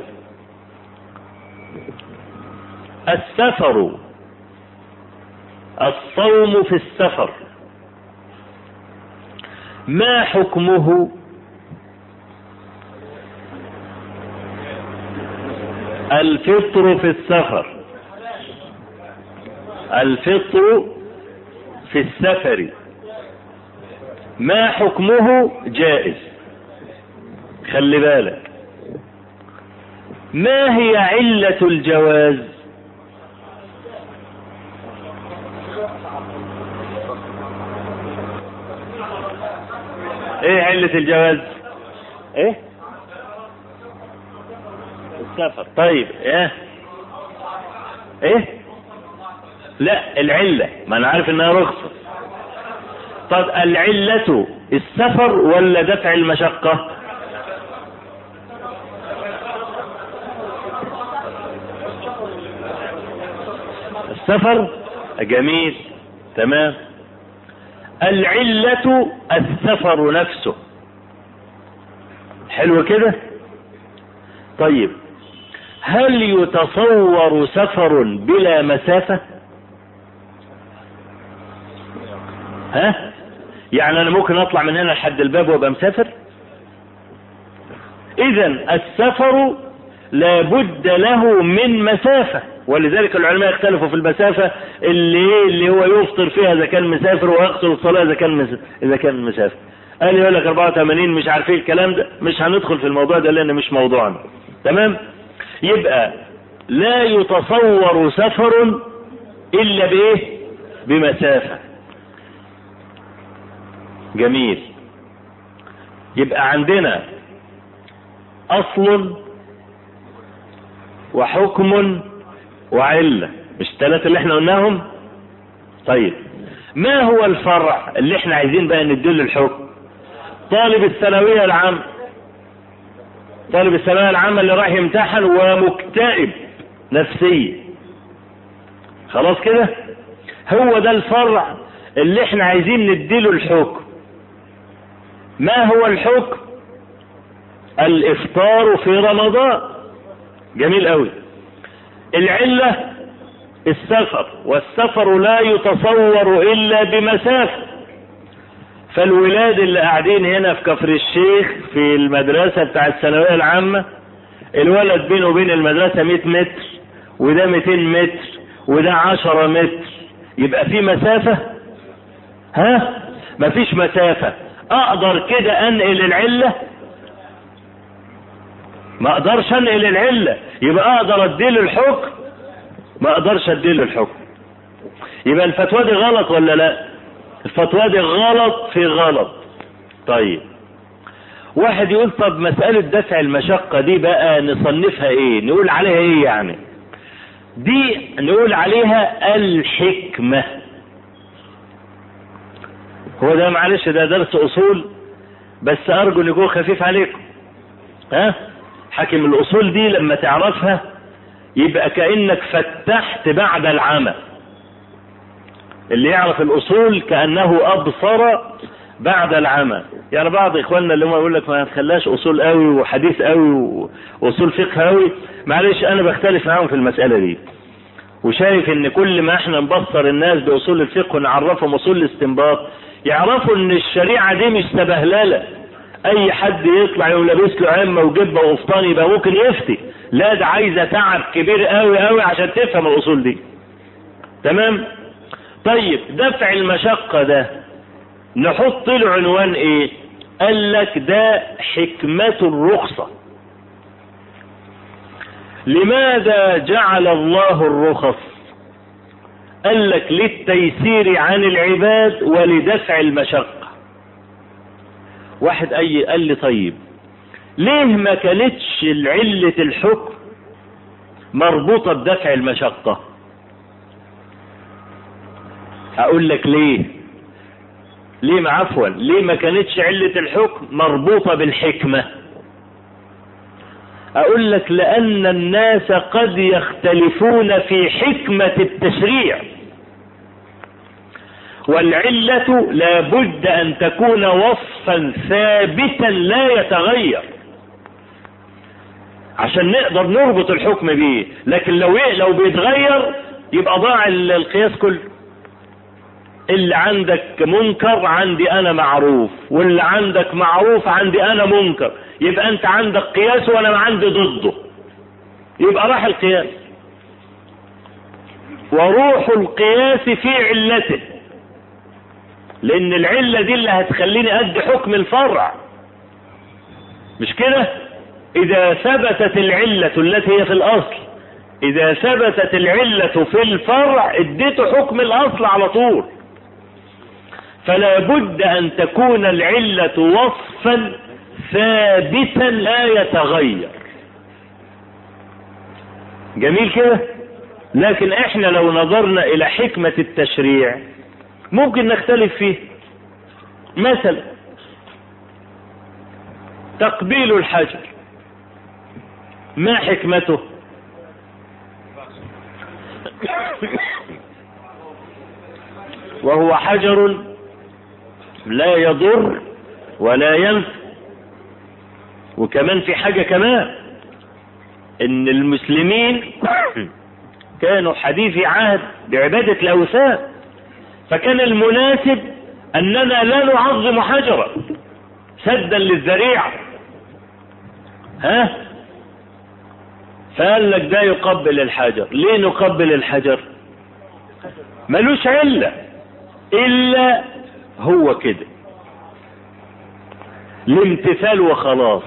السفر، الصوم في السفر ما حكمه؟ الفطر في السفر، الفطر في السفر ما حكمه؟ جائز. خلي بالك، ما هي علة الجواز؟ ايه علة الجواز؟ ايه؟ السفر. طيب ايه ايه لا العلة، ما انا عارف انها رخصة. طب العلة السفر ولا دفع المشقة؟ السفر. جميل، تمام. العلة السفر نفسه. حلو كده. طيب هل يتصور سفر بلا مسافة؟ ها؟ يعني انا ممكن اطلع من هنا لحد الباب وابقى مسافر؟ اذا السفر لابد له من مسافة، ولذلك العلماء اختلفوا في المسافة اللي اللي هو يفطر فيها اذا كان مسافر ويقصر الصلاة اذا كان اذا كان مسافر. قال يقول لك أربعة وثمانين مش عارفين الكلام ده، مش هندخل في الموضوع ده لان مش موضوعنا. تمام. يبقى لا يتصور سفر الا بايه؟ بمسافة. جميل. يبقى عندنا اصل وحكم وعلة، مش الثلاثة اللي احنا قلناهم؟ طيب ما هو الفرع اللي احنا عايزين بقى نديله الحكم؟ طالب الثانوية العامة، طالب الثانوية العامة اللي راح يمتحن ومكتئب نفسيا، خلاص كده، هو ده الفرع اللي احنا عايزين نديله الحكم. ما هو الحكم؟ الافطار في رمضان. جميل قوي. العلة السفر، والسفر لا يتصور الا بمسافة. فالولاد اللي قاعدين هنا في كفر الشيخ في المدرسة بتاع الثانوية العامة، الولد بينه وبين المدرسة مئة متر، وده مئتين متر، وده عشرة متر، يبقى في مسافة؟ ها؟ مفيش مسافة. اقدر كده انقل العلة؟ ما اقدرش انقل العلة. يبقى اقدر اديله الحكم؟ ما اقدرش اديله الحكم. يبقى الفتوى دي غلط ولا لا؟ الفتوى دي غلط في غلط. طيب واحد يقول طب مسألة دفع المشقة دي بقى نصنفها ايه؟ نقول عليها ايه يعني؟ دي نقول عليها الحكمة. هو ده معلش ده درس اصول، بس ارجو ان يكون خفيف عليكم. ها؟ حكم الاصول دي لما تعرفها يبقى كأنك فتحت بعد العمى. اللي يعرف الاصول كأنه ابصر بعد العمى. يعني بعض اخواننا اللي هم يقول لك ما تخلاش اصول قوي وحديث قوي واصول فقه قوي، معلش انا بختلف معاهم في المسألة دي، وشايف ان كل ما احنا نبصر الناس باصول الفقه ونعرفهم اصول الاستنباط يعرفوا ان الشريعة دي مش سبهللة اي حد يطلع يقول لابس له عمة وجبة وقفطان يبقى ممكن يفتي. لا، ده عايزة تعب كبير قوي قوي عشان تفهم الاصول دي. تمام. طيب دفع المشقة ده نحط له عنوان ايه؟ قال لك ده حكمة الرخصة. لماذا جعل الله الرخص؟ قال لك للتيسير عن العباد ولدفع المشقة. واحد اي قال لي طيب ليه ما كانتش علة الحكم مربوطة بدفع المشقة؟ هقول لك ليه. ليه ما عفوا ليه ما كانتش علة الحكم مربوطة بالحكمة؟ اقول لك لان الناس قد يختلفون في حكمة التشريع، والعلة لابد ان تكون وصفا ثابتا لا يتغير عشان نقدر نربط الحكم بيه. لكن لو لو بيتغير يبقى ضاع القياس كله. اللي عندك منكر عندي انا معروف، واللي عندك معروف عندي انا منكر، يبقى انت عندك قياس وانا عندي ضده، يبقى راح القياس. وروح القياس في علته، لان العلة دي اللي هتخليني ادي حكم الفرع، مش كده؟ اذا ثبتت العلة التي هي في الاصل، اذا ثبتت العلة في الفرع اديته حكم الاصل على طول. فلا بد ان تكون العلة وصفا ثابتا لا يتغير. جميل كده؟ لكن احنا لو نظرنا الى حكمة التشريع ممكن نختلف فيه. مثلا تقبيل الحجر، ما حكمته؟ وهو حجر لا يضر ولا ينفع. وكمان في حاجة كمان، ان المسلمين كانوا حديثي عهد بعبادة الاوثان، فكان المناسب اننا لا نعظم حجرا سدا للذريعة. ها؟ فقال لك ده يقبل الحجر. ليه نقبل الحجر؟ ملوش علة الا هو كده، الامتثال وخلاص.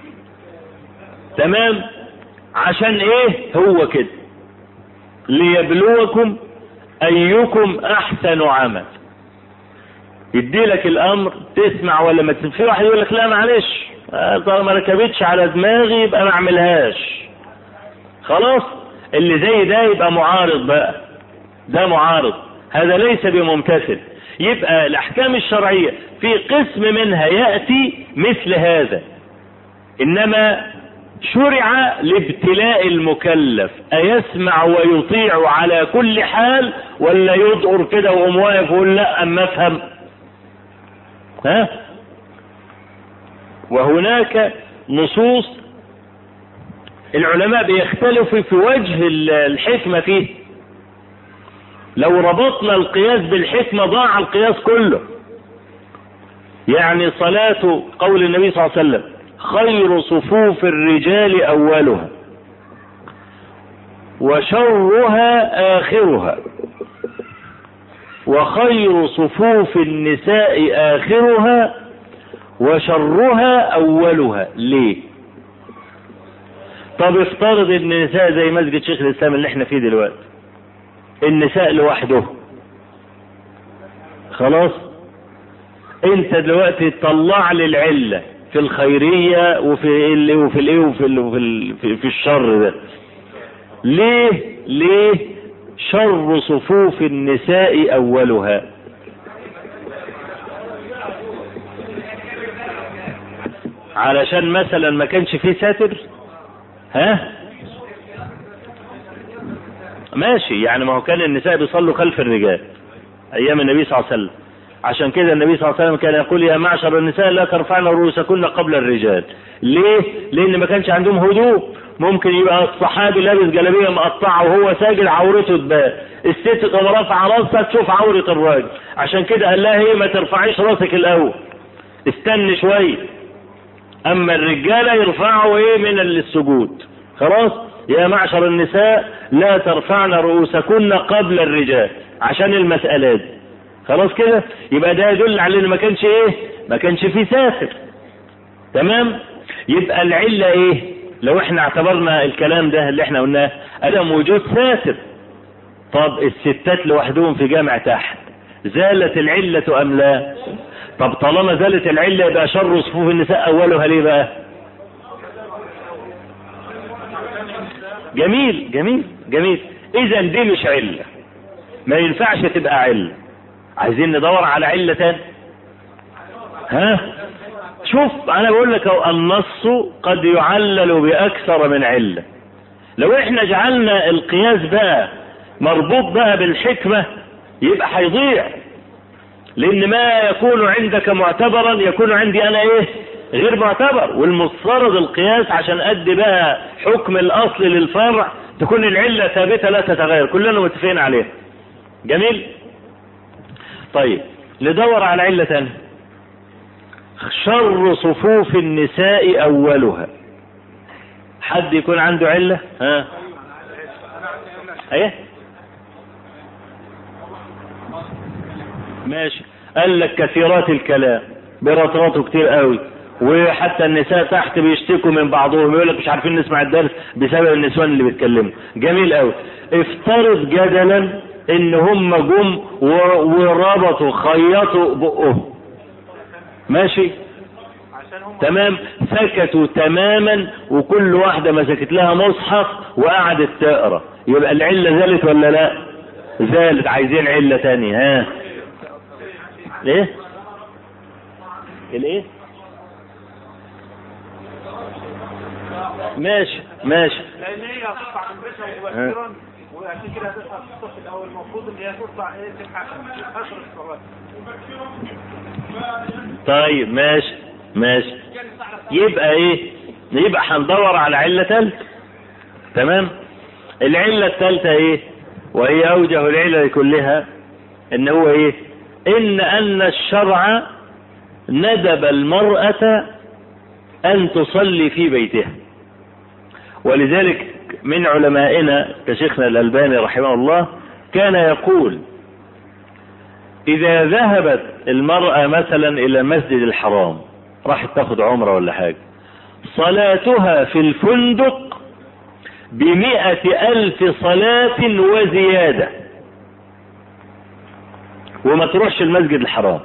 تمام؟ عشان ايه؟ هو كده، ليبلوكم ايكم احسن عمل. يدي لك الامر تسمع ولا ما تسمع. في واحد يقول لك لا معلش طالما ما ركبتش على دماغي يبقى ما اعملهاش، خلاص. اللي زي ده يبقى معارض بقى، ده معارض، هذا ليس بممتثل. يبقى الاحكام الشرعية في قسم منها يأتي مثل هذا، انما شرع لابتلاء المكلف، ايسمع ويطيع على كل حال ولا يدعر كده وقوم واقف ويقول لا اما افهم. ها؟ وهناك نصوص العلماء بيختلفوا في وجه الحكمة فيه. لو ربطنا القياس بالحكمة ضاع القياس كله. يعني صلاة قول النبي صلى الله عليه وسلم خير صفوف الرجال اولها وشرها اخرها وخير صفوف النساء اخرها وشرها اولها. ليه؟ طب افترض ان النساء زي مسجد شيخ الاسلام اللي احنا فيه دلوقتي، النساء لوحده، خلاص. انت دلوقتي طلع لي العلة في الخيرية وفي اللي وفي الايه وفي ال وفي, ال في, في الشر ده. ليه ليه شر صفوف النساء اولها؟ علشان مثلا ما كانش فيه ساتر؟ ها ماشي، يعني ما هو كان النساء بيصلوا خلف الرجال ايام النبي صلى الله عليه وسلم، عشان كده النبي صلى الله عليه وسلم كان يقول يا معشر النساء لا ترفعن رؤوسكن قبل الرجال. ليه؟ لان ما كانش عندهم هدوء. ممكن يبقى الصحابي لابس جلابيه مقطعه وهو ساجد عورته تبان، الست تقوم رافعه راسها تشوف عوره الراجل، عشان كده قال لها هي ما ترفعيش راسك الاول، استني شويه. اما الرجاله يرفعوا ايه من السجود. خلاص؟ يا معشر النساء لا ترفعن رؤوسكن قبل الرجال عشان المسألة دي. خلاص كده؟ يبقى ده يدل على ان ما كانش ايه؟ ما كانش فيه ساتر. تمام؟ يبقى العلة ايه؟ لو احنا اعتبرنا الكلام ده اللي احنا قلناه عدم وجود ساتر. طب الستات لوحدهم في جامع تحت زالت العلة ام لا؟ طب طالما زالت العلة يبقى شر صفوف النساء اولها ليه بقى؟ جميل جميل جميل. اذا دي مش علة، ما ينفعش تبقى علة. عايزين ندور على علة تاني. ها؟ شوف انا بقول لك النص قد يعلل باكثر من علة. لو احنا جعلنا القياس بقى مربوط بقى بالحكمة يبقى هيضيع، لان ما يكون عندك معتبرا يكون عندي انا ايه؟ غير معتبر. والمفترض القياس عشان ادي بقى حكم الاصل للفرع تكون العلة ثابتة لا تتغير، كلنا متفقين عليها. جميل. طيب ندور على علة ثانية. شر صفوف النساء أولها. حد يكون عنده علة؟ ها ايه ماشي. قال لك كثيرات الكلام، برطراته كتير قوي، وحتى النساء تحت بيشتكوا من بعضهم، يقول لك مش عارفين نسمع الدرس بسبب النسوان اللي بيتكلموا. جميل قوي. افترض جدلا ان هم جم وربطوا خيطوا بقهم، ماشي تمام، سكتوا تماما وكل واحدة مسكت لها مصحف وقعدت تقرا، يبقى العلة زالت ولا لا؟ زالت. عايزين علة تانية. ها ليه الايه؟ ماشي ماشي. لان هي هتطلع من بيتها مبكرا وعشان كده هتصحى في الصف الاول، المفروض ان هي تطلع ايه تلحق اخر الصلاه. طيب ماشي ماشي. يبقى ايه؟ يبقى هندور على علة ثالثة. تمام. العلة الثالثة ايه؟ وهي اوجه العلة كلها، ان هو ايه؟ ان ان الشرع ندب المرأة ان تصلي في بيتها. ولذلك من علمائنا كشيخنا الألباني رحمه الله كان يقول اذا ذهبت المرأة مثلا الى المسجد الحرام، راحت تاخد عمرة ولا حاجة، صلاتها في الفندق بمئة الف صلاة وزيادة، وما تروحش المسجد الحرام.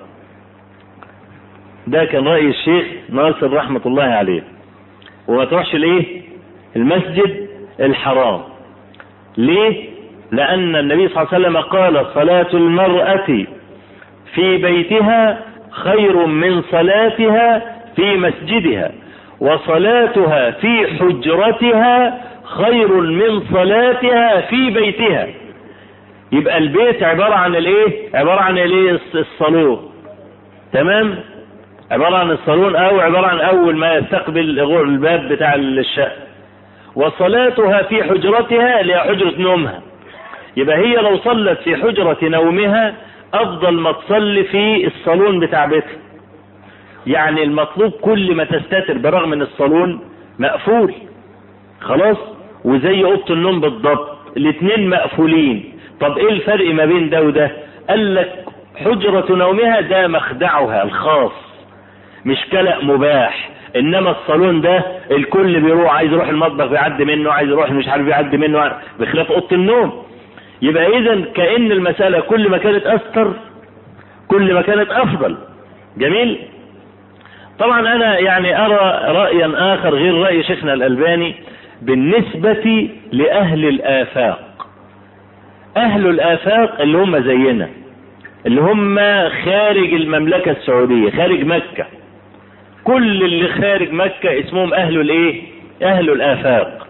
ده كان رأي الشيخ ناصر رحمة الله عليه. وما تروحش الايه؟ المسجد الحرام. ليه؟ لأن النبي صلى الله عليه وسلم قال صلاة المرأة في بيتها خير من صلاتها في مسجدها، وصلاتها في حجرتها خير من صلاتها في بيتها. يبقى البيت عبارة عن الايه؟ عبارة عن الايه؟ الصالون. تمام؟ عبارة عن الصالون او عبارة عن اول ما يستقبل الباب بتاع الشقة. وصلاتها في حجرتها اللي هي حجرة نومها. يبقى هي لو صلت في حجرة نومها افضل ما تصلي في الصالون بتاع بيتها. يعني المطلوب كل ما تستتر، برغم ان الصالون مقفول خلاص، وزي اوضه النوم بالضبط الاثنين مقفولين. طب ايه الفرق ما بين ده وده؟ قال لك حجرة نومها ده مخدعها الخاص، مش كلأ مباح. انما الصالون ده الكل بيروح، عايز يروح المطبخ بيعدي منه، عايز يروح مش عارف يعدي منه، بخلاف اوضه النوم. يبقى اذا كأن المسألة كل ما كانت استر كل ما كانت افضل. جميل. طبعا انا يعني ارى رأيا اخر غير رأي شيخنا الألباني بالنسبة لأهل الآفاق. أهل الآفاق اللي هم زينا، اللي هم خارج المملكة السعودية، خارج مكة. كل اللي خارج مكة اسمهم أهل الإيه؟ أهل الآفاق.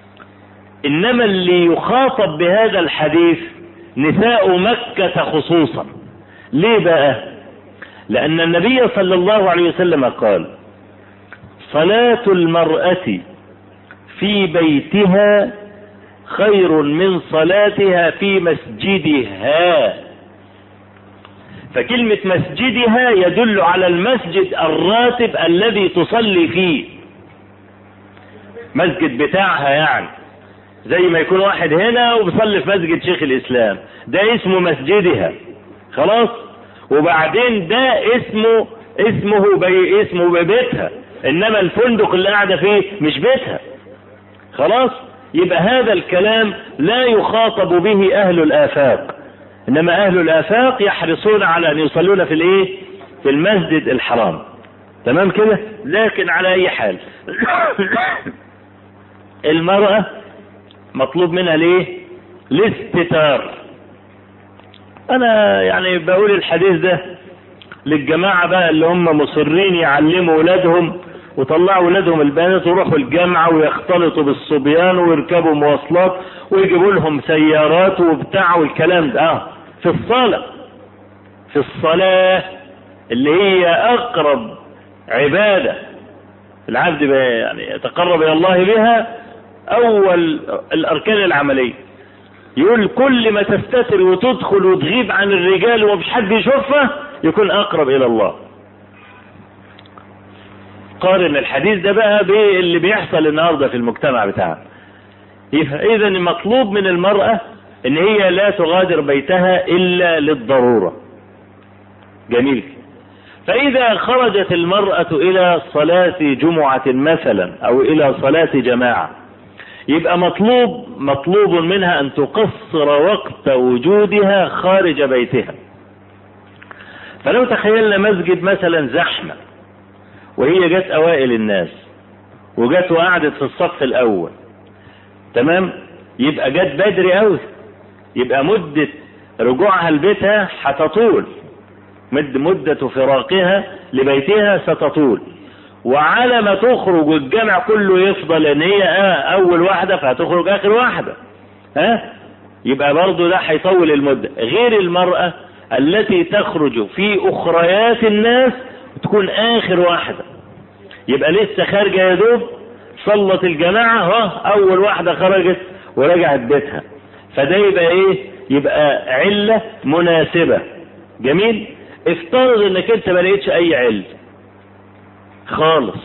إنما اللي يخاطب بهذا الحديث نساء مكة خصوصا. ليه بقى؟ لأن النبي صلى الله عليه وسلم قال صلاة المرأة في بيتها خير من صلاتها في مسجدها. فكلمة مسجدها يدل على المسجد الراتب الذي تصلي فيه، مسجد بتاعها. يعني زي ما يكون واحد هنا وبيصلي في مسجد شيخ الإسلام، ده اسمه مسجدها خلاص. وبعدين ده اسمه اسمه بي اسمه بيتها، انما الفندق اللي قاعده فيه مش بيتها خلاص. يبقى هذا الكلام لا يخاطب به اهل الآفاق، انما اهل الآفاق يحرصون على ان يصلون في الايه؟ في المسجد الحرام. تمام كده. لكن على اي حال المرأة مطلوب منها ليه؟ الاستتار. انا يعني بقول الحديث ده للجماعة بقى اللي هم مصرين يعلموا ولادهم وطلعوا ولادهم البنات ويروحوا الجامعة ويختلطوا بالصبيان ويركبوا مواصلات ويجيبوا لهم سيارات وبتاع والكلام ده. اه في الصلاة، في الصلاة اللي هي اقرب عبادة العبد يعني يتقرب الى الله بها، اول الاركان العملية. يقول كل ما تستتر وتدخل وتغيب عن الرجال ومش حد يشوفها يكون اقرب الى الله. قارن الحديث ده بقى باللي بيحصل النهارده في المجتمع بتاعنا. اذا المطلوب من المرأة ان هي لا تغادر بيتها الا للضرورة. جميل. فاذا خرجت المرأة الى صلاة جمعة مثلا او الى صلاة جماعة يبقى مطلوب مطلوب منها ان تقصر وقت وجودها خارج بيتها. فلو تخيلنا مسجد مثلا زحمة وهي جت اوائل الناس وجت وقعدت في الصف الاول، تمام، يبقى جت بدري قوي، يبقى مدة رجوعها لبيتها هتطول، مد مدة فراقها لبيتها ستطول، وعلى ما تخرج والجمع كله يفضل ان هي اه اول واحدة فهتخرج اخر واحدة، ها يبقى برضو ده هيطول المدة. غير المرأة التي تخرج في اخريات الناس تكون اخر واحدة، يبقى لسه خارجة يا دوب صلت الجماعة ها اول واحدة خرجت ورجعت بيتها، فده يبقى ايه؟ يبقى علة مناسبة. جميل. افترض انك انت ما لقيتش اي علة خالص،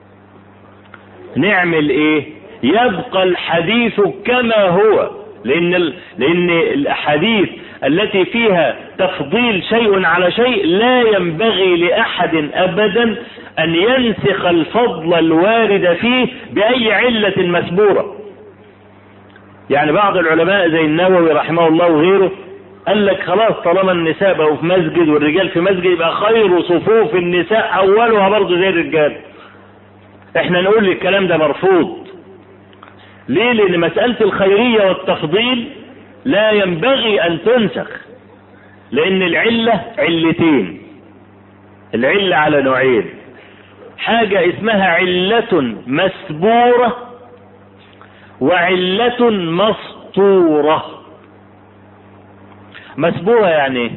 نعمل ايه؟ يبقى الحديث كما هو، لان ال... لان الاحاديث التي فيها تفضيل شيء على شيء لا ينبغي لاحد ابدا ان ينسخ الفضل الوارد فيه باي علة مسبورة. يعني بعض العلماء زي النووي رحمه الله وغيره قال لك خلاص طالما النساء بقوا في مسجد والرجال في مسجد يبقى خير صفوف النساء اولها برضه زي الرجال. احنا نقول الكلام ده مرفوض. ليه؟ لان مسألة الخيرية والتفضيل لا ينبغي ان تنسخ، لان العلة علتين، العلة على نوعين، حاجة اسمها علة مسبورة وعلة مسطورة. مسبورة يعني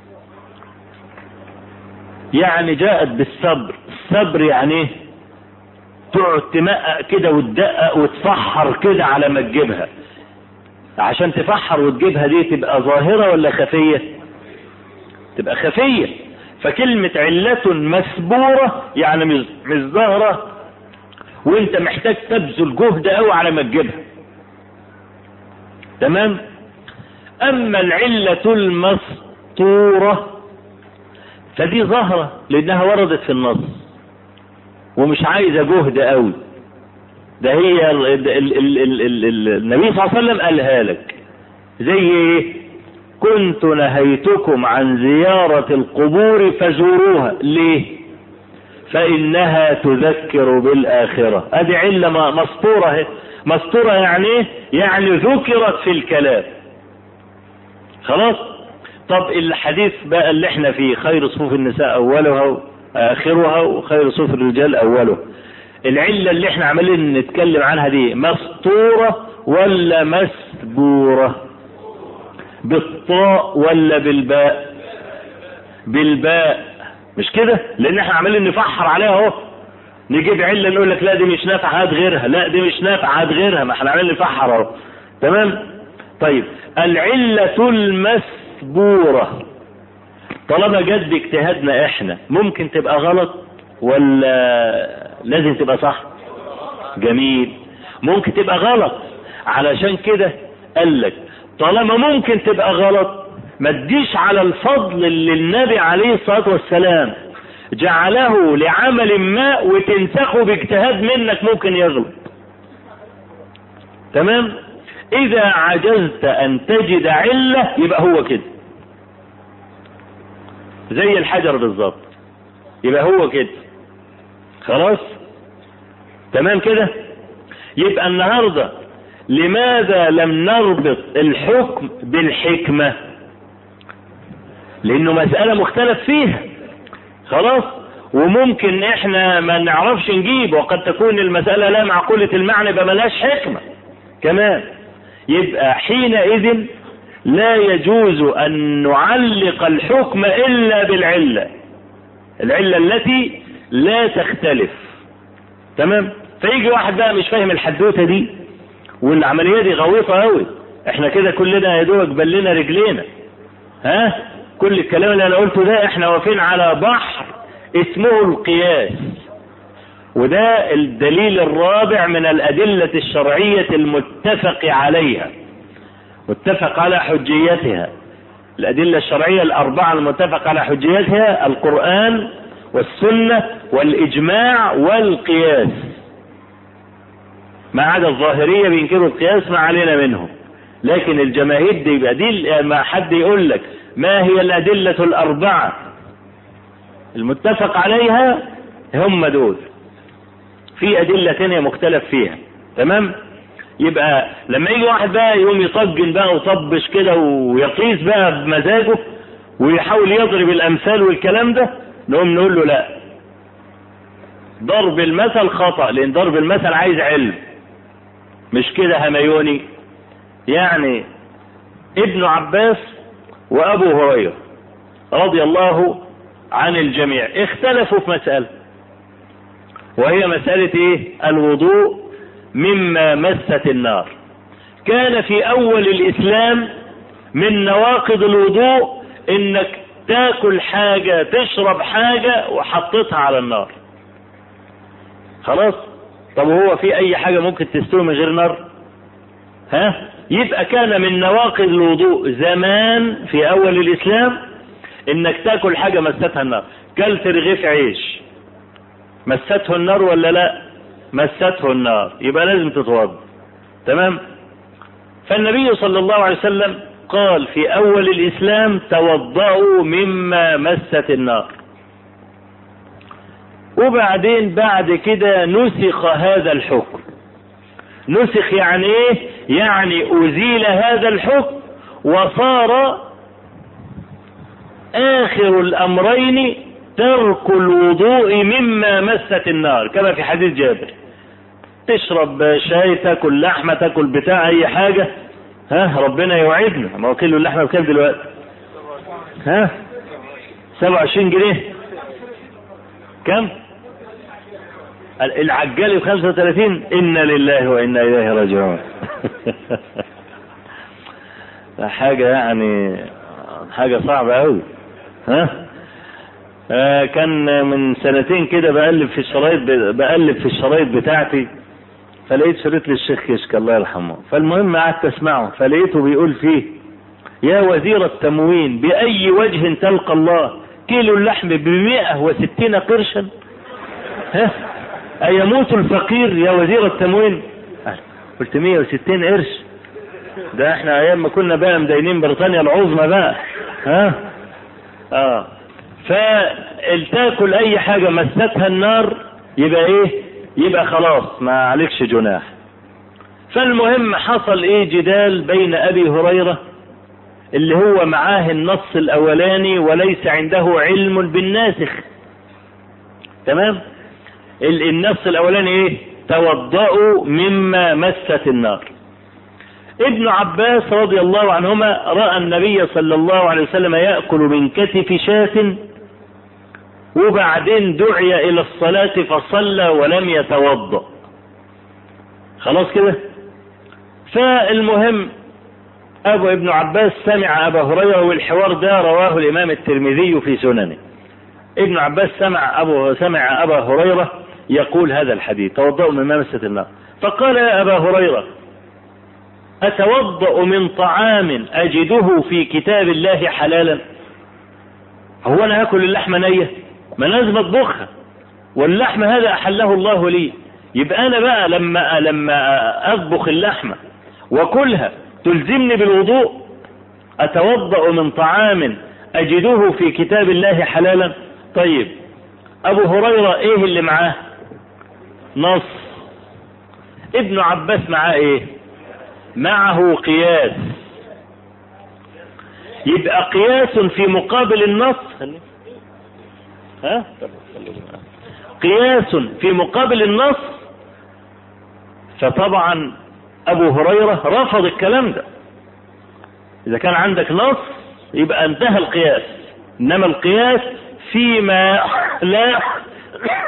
يعني جاءت بالصبر. الصبر يعني تقعد تمقق كده وتدقق وتفحر كده على ما تجيبها. عشان تفحر وتجيبها دي تبقى ظاهرة ولا خفية؟ تبقى خفية. فكلمة علة مسبورة يعني مش مش ظاهرة وانت محتاج تبذل جهد قوي على ما تجيبها. تمام. اما العلة المسطورة فدي ظاهرة لانها وردت في النص ومش عايزة جهد قوي. ده هي ال ال ال ال ال ال النبي صلى الله عليه وسلم قالها لك. زي ايه؟ كنت نهيتكم عن زيارة القبور فزوروها. ليه؟ فإنها تذكر بالآخرة. ادي علة مسطورة. مسطورة يعني ايه؟ يعني ذكرت في الكلام. خلاص. طب الحديث بقى اللي احنا فيه خير صفوف النساء اولها اخرها وخير صفوف الرجال اوله، العلة اللي احنا عمالين نتكلم عنها دي مسطورة ولا مسبورة؟ بالطاء ولا بالباء؟ بالباء. مش كده؟ لان احنا عمالين نفحر عليها اهو، نجيب علة نقول لك لا دي مش نافعة هات غيرها، لا دي مش نافعة هات غيرها، ما احنا عمالين نفحر اهو. تمام. طيب العلة المسبورة طالما جد باجتهادنا احنا ممكن تبقى غلط ولا لازم تبقى صح؟ جميل. ممكن تبقى غلط. علشان كده قال لك طالما ممكن تبقى غلط ما تديش على الفضل اللي النبي عليه الصلاة والسلام جعله لعمل ما وتنسخه باجتهاد منك ممكن يغلط. تمام. اذا عجزت ان تجد علة يبقى هو كده زي الحجر بالظبط، يبقى هو كده خلاص. تمام كده. يبقى النهاردة لماذا لم نربط الحكم بالحكمة؟ لانه مسألة مختلف فيها. خلاص. وممكن احنا ما نعرفش نجيب، وقد تكون المسألة لا معقولة المعنى يبقى ملهاش حكمة كمان. يبقى حينئذ لا يجوز ان نعلق الحكم الا بالعلة، العلة التي لا تختلف. تمام. فيجي واحد بقى مش فاهم الحدوتة دي والعملية دي غويطة قوي، احنا كده كلنا يا دوبك بلنا رجلينا. ها كل الكلام اللي انا قلته ده احنا واقفين على بحر اسمه القياس، وده الدليل الرابع من الأدلة الشرعية المتفق عليها، متفق على حجيتها. الأدلة الشرعية الأربعة المتفق على حجيتها القرآن والسنة والإجماع والقياس، ما عدا الظاهرية بينكروا القياس ما علينا منهم، لكن الجماهير دي يبقى دي ما حد يقول لك ما هي الأدلة الأربعة المتفق عليها هم دول، في أدلة تانية مختلف فيها. تمام؟ يبقى لما يجي واحد بقى يقوم يطجن بقى وطبش كده ويقيس بقى بمزاجه ويحاول يضرب الأمثال والكلام ده، نقوم نقول له لا، ضرب المثل خطأ، لأن ضرب المثل عايز علم، مش كده هميوني. يعني ابن عباس وأبو هريرة رضي الله عن الجميع اختلفوا في مسألة، وهي مسألة ايه؟ الوضوء مما مست النار. كان في اول الاسلام من نواقض الوضوء انك تاكل حاجة تشرب حاجة وحطيتها على النار. خلاص؟ طب هو في اي حاجة ممكن تستوي من غير نار؟ ها؟ يبقى كان من نواقض الوضوء زمان في اول الاسلام انك تاكل حاجة مستها النار. كلت رغيف عيش مسته النار ولا لا؟ مسته النار، يبقى لازم تتوضا. تمام؟ فالنبي صلى الله عليه وسلم قال في اول الاسلام توضؤوا مما مست النار، وبعدين بعد كده نسخ هذا الحكم. نسخ يعني ايه؟ يعني ازيل هذا الحكم وصار اخر الامرين ترك الوضوء مما مست النار، كما في حديث جابر. تشرب شاي، تاكل لحمه، تاكل بتاع اي حاجه، ها ربنا يوعدنا. ما هو كيلو اللحمه بكام دلوقتي؟ ها سبعة وعشرين جنيه. كم العجالي بخمسة وثلاثين؟ إنا لله وإنا إليه راجعون. حاجة يعني حاجة صعبة أوي. ها آه كان من سنتين كده بقلب في الشرايط بقلب في الشرايط بتاعتي، فلقيت شريط للشيخ كشك الله يرحمه. فالمهم قعدت اسمعه، فلقيته بيقول فيه: يا وزير التموين بأي وجه تلقى الله كيلو اللحم بمئة وستين قرشا؟ ها أيموت الفقير يا وزير التموين؟ قلت مئة وستين قرش؟ ده احنا ايام ما كنا بقى مدينين بريطانيا العظمى بقى. ها اه فالتاكل اي حاجة مستها النار يبقى ايه؟ يبقى خلاص ما عليكش جناح. فالمهم حصل ايه؟ جدال بين ابي هريرة اللي هو معاه النص الاولاني وليس عنده علم بالناسخ. تمام؟ النص الاولاني ايه؟ توضؤوا مما مست النار. ابن عباس رضي الله عنهما رأى النبي صلى الله عليه وسلم يأكل من كتف شاة، وبعدين دعي الى الصلاة فصلى ولم يتوضأ. خلاص كده؟ فالمهم ابو ابن عباس سمع ابا هريرة، والحوار ده رواه الامام الترمذي في سننه. ابن عباس سمع ابو سمع ابا هريرة يقول هذا الحديث: توضأوا مما مست النار. فقال: يا ابا هريرة اتوضأ من طعام اجده في كتاب الله حلالا؟ هو انا هاكل اللحمة نية؟ ما لازم اطبخها، واللحمة هذا احله الله لي. يبقى انا بقى لما لما اطبخ اللحمة واكلها تلزمني بالوضوء؟ اتوضأ من طعام اجده في كتاب الله حلالا؟ طيب ابو هريرة ايه اللي معاه؟ نص. ابن عباس معاه ايه؟ معه قياس. يبقى قياس في مقابل النص. ها؟ قياس في مقابل النص. فطبعا ابو هريرة رفض الكلام ده. اذا كان عندك نص يبقى انتهى القياس، انما القياس فيما لا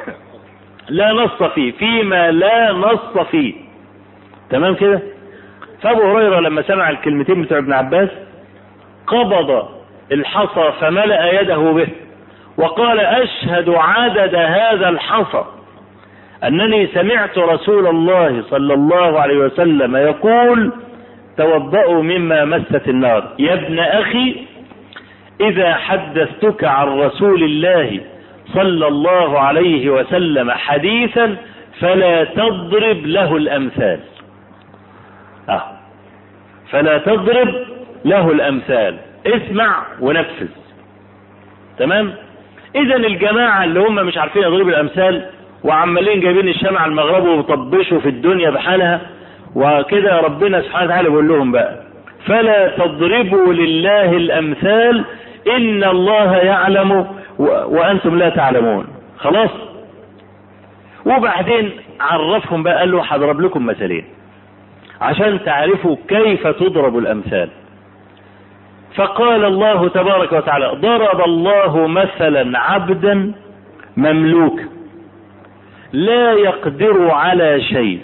لا نص فيه، فيما لا نص فيه. تمام كده؟ فابو هريرة لما سمع الكلمتين بتوع ابن عباس قبض الحصى فملأ يده به وقال أشهد عدد هذا الحصى أنني سمعت رسول الله صلى الله عليه وسلم يقول توضأوا مما مست النار. يا ابن أخي إذا حدثتك عن رسول الله صلى الله عليه وسلم حديثا فلا تضرب له الأمثال. آه. فلا تضرب له الأمثال، اسمع ونفذ. تمام؟ إذا الجماعة اللي هم مش عارفين يضرب الأمثال وعمالين جايبين الشمع المغرب وطبشوا في الدنيا بحالها وكده، ربنا سبحانه وتعالى بيقول لهم بقى فلا تضربوا لله الأمثال إن الله يعلم وأنتم لا تعلمون. خلاص. وبعدين عرفهم بقى، قال له هضرب لكم مثالين عشان تعرفوا كيف تضرب الأمثال. فقال الله تبارك وتعالى ضرب الله مثلا عبدا مملوك لا يقدر على شيء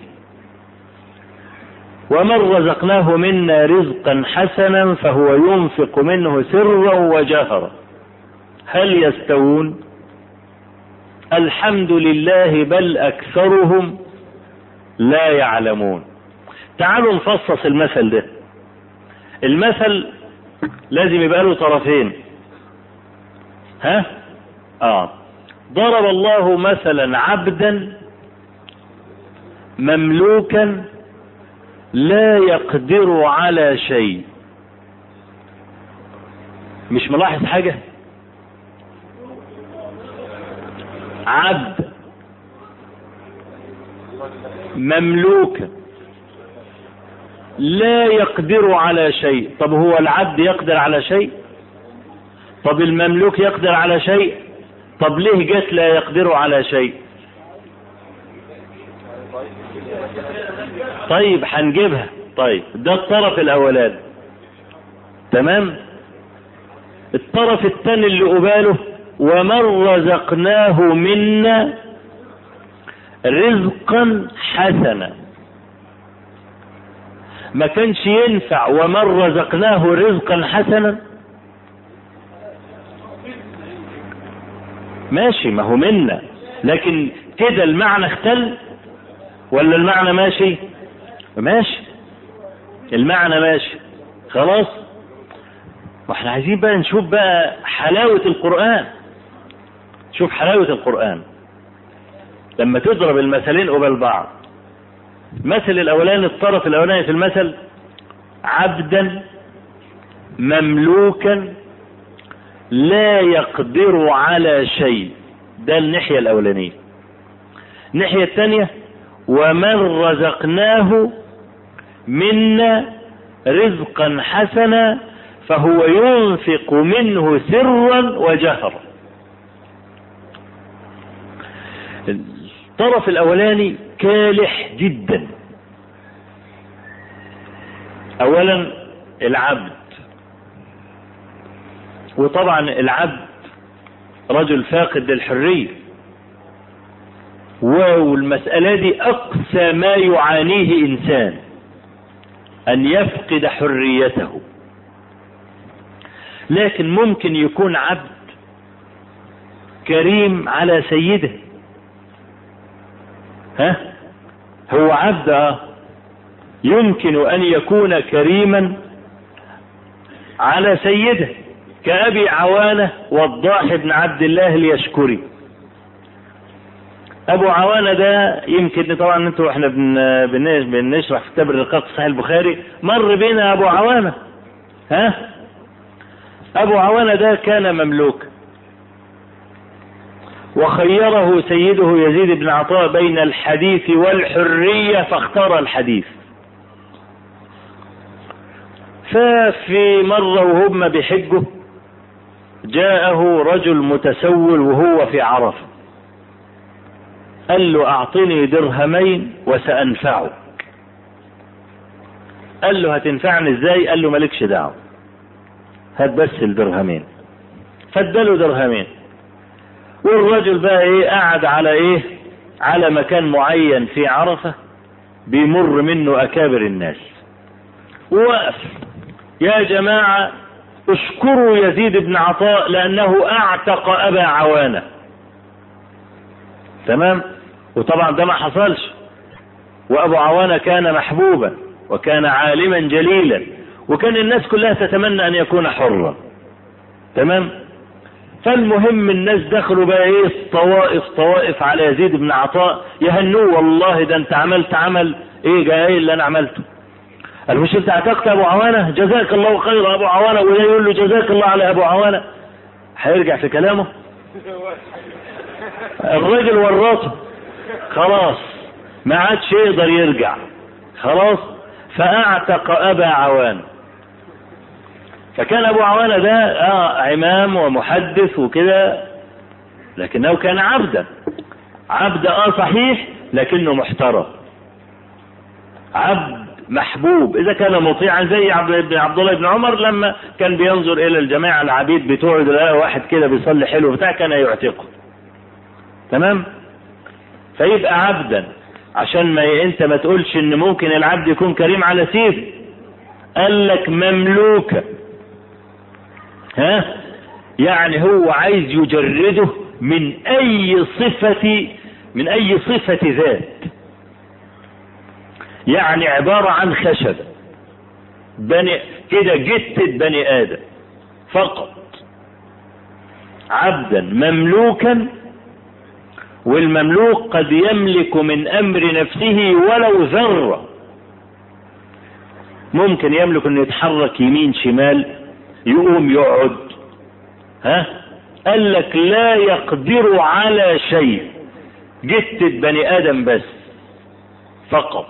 ومن رزقناه منا رزقا حسنا فهو ينفق منه سرا وجهرا هل يستوون؟ الحمد لله بل أكثرهم لا يعلمون. تعالوا نفصص المثل ده. المثل لازم يبقى له طرفين. ها؟ آه ضرب الله مثلا عبدا مملوكا لا يقدر على شيء. مش ملاحظ حاجة؟ عبد مملوك لا يقدر على شيء. طب هو العبد يقدر على شيء؟ طب المملوك يقدر على شيء؟ طب ليه جت لا يقدر على شيء؟ طيب هنجيبها. طيب ده الطرف الاولاني. تمام. الطرف الثاني اللي قباله ومن رزقناه منا رزقا حسنا. ما كانش ينفع ومن رزقناه رزقا حسنا؟ ماشي، ما هو منا، لكن كده المعنى اختل ولا المعنى ماشي؟ ماشي، المعنى ماشي. خلاص. واحنا عايزين بقى نشوف بقى حلاوة القرآن. شوف حلاوة القرآن لما تضرب المثلين قبال بعض. مثل الاولاني، الطرف الاولاني في المثل عبدا مملوكا لا يقدر على شيء، ده الناحية الاولانية. الناحية الثانية ومن رزقناه منا رزقا حسنا فهو ينفق منه سرا وجهرا. الطرف الاولاني كالح جدا. اولا العبد، وطبعا العبد رجل فاقد للحرية، والمسألة دي اقصى ما يعانيه انسان ان يفقد حريته. لكن ممكن يكون عبد كريم على سيده. ها؟ هو عبد اه يمكن ان يكون كريما على سيده كأبي عوانة وضاح بن عبد الله اليشكري. ابو عوانة ده يمكن طبعا انتوا احنا بن بنشرح في كتاب الرقاق صحيح البخاري مر بينا ابو عوانة. ها؟ ابو عوانة ده كان مملوك وخيره سيده يزيد بن عطاء بين الحديث والحرية فاختار الحديث. ففي مرة وهم بحجه جاءه رجل متسول وهو في عرفة، قال له اعطني درهمين وسأنفعك. قال له هتنفعني ازاي؟ قال له مالكش دعوة، هات بس الدرهمين. فاداله درهمين. والرجل بقى ايه قاعد على ايه على مكان معين في عرفة بيمر منه اكابر الناس. ووقف: يا جماعة اشكروا يزيد بن عطاء لأنه اعتق أبا عوانة. تمام؟ وطبعا ده ما حصلش، وأبو عوانة كان محبوبا وكان عالما جليلا، وكان الناس كلها تتمنى أن يكون حرا. تمام؟ فالمهم الناس دخلوا بقى ايه، طوائف طوائف على يزيد بن عطاء يهنوه: والله ده انت عملت عمل ايه جاي اللي انا عملته. قال: مش انت اعتقت ابو عوانة؟ جزاك الله خير ابو عوانة. وده يقول له جزاك الله على ابو عوانة، هيرجع في كلامه؟ الراجل ورطه خلاص، ما عادش يقدر يرجع خلاص. فاعتق ابا عوانة. فكان ابو عوانة ده آه عمام ومحدث وكده، لكنه كان عبدا. عبد اه صحيح، لكنه محترم، عبد محبوب اذا كان مطيعا، زي عبد الله بن عمر لما كان بينظر الى الجماعة العبيد بتوعه، ده واحد كده بيصلي حلو بتاع كان يعتقه. تمام؟ فيبقى عبدا، عشان ما انت ما تقولش ان ممكن العبد يكون كريم على سيده. قال لك مملوكة، ها؟ يعني هو عايز يجرده من اي صفة من اي صفة ذات، يعني عبارة عن خشب بني كده جتة بني ادم فقط. عبدا مملوكا، والمملوك قد يملك من امر نفسه ولو ذرة. ممكن يملك انه يتحرك يمين شمال، يقوم يقعد. ها؟ قال لك لا يقدر على شيء، جتة بني ادم بس فقط.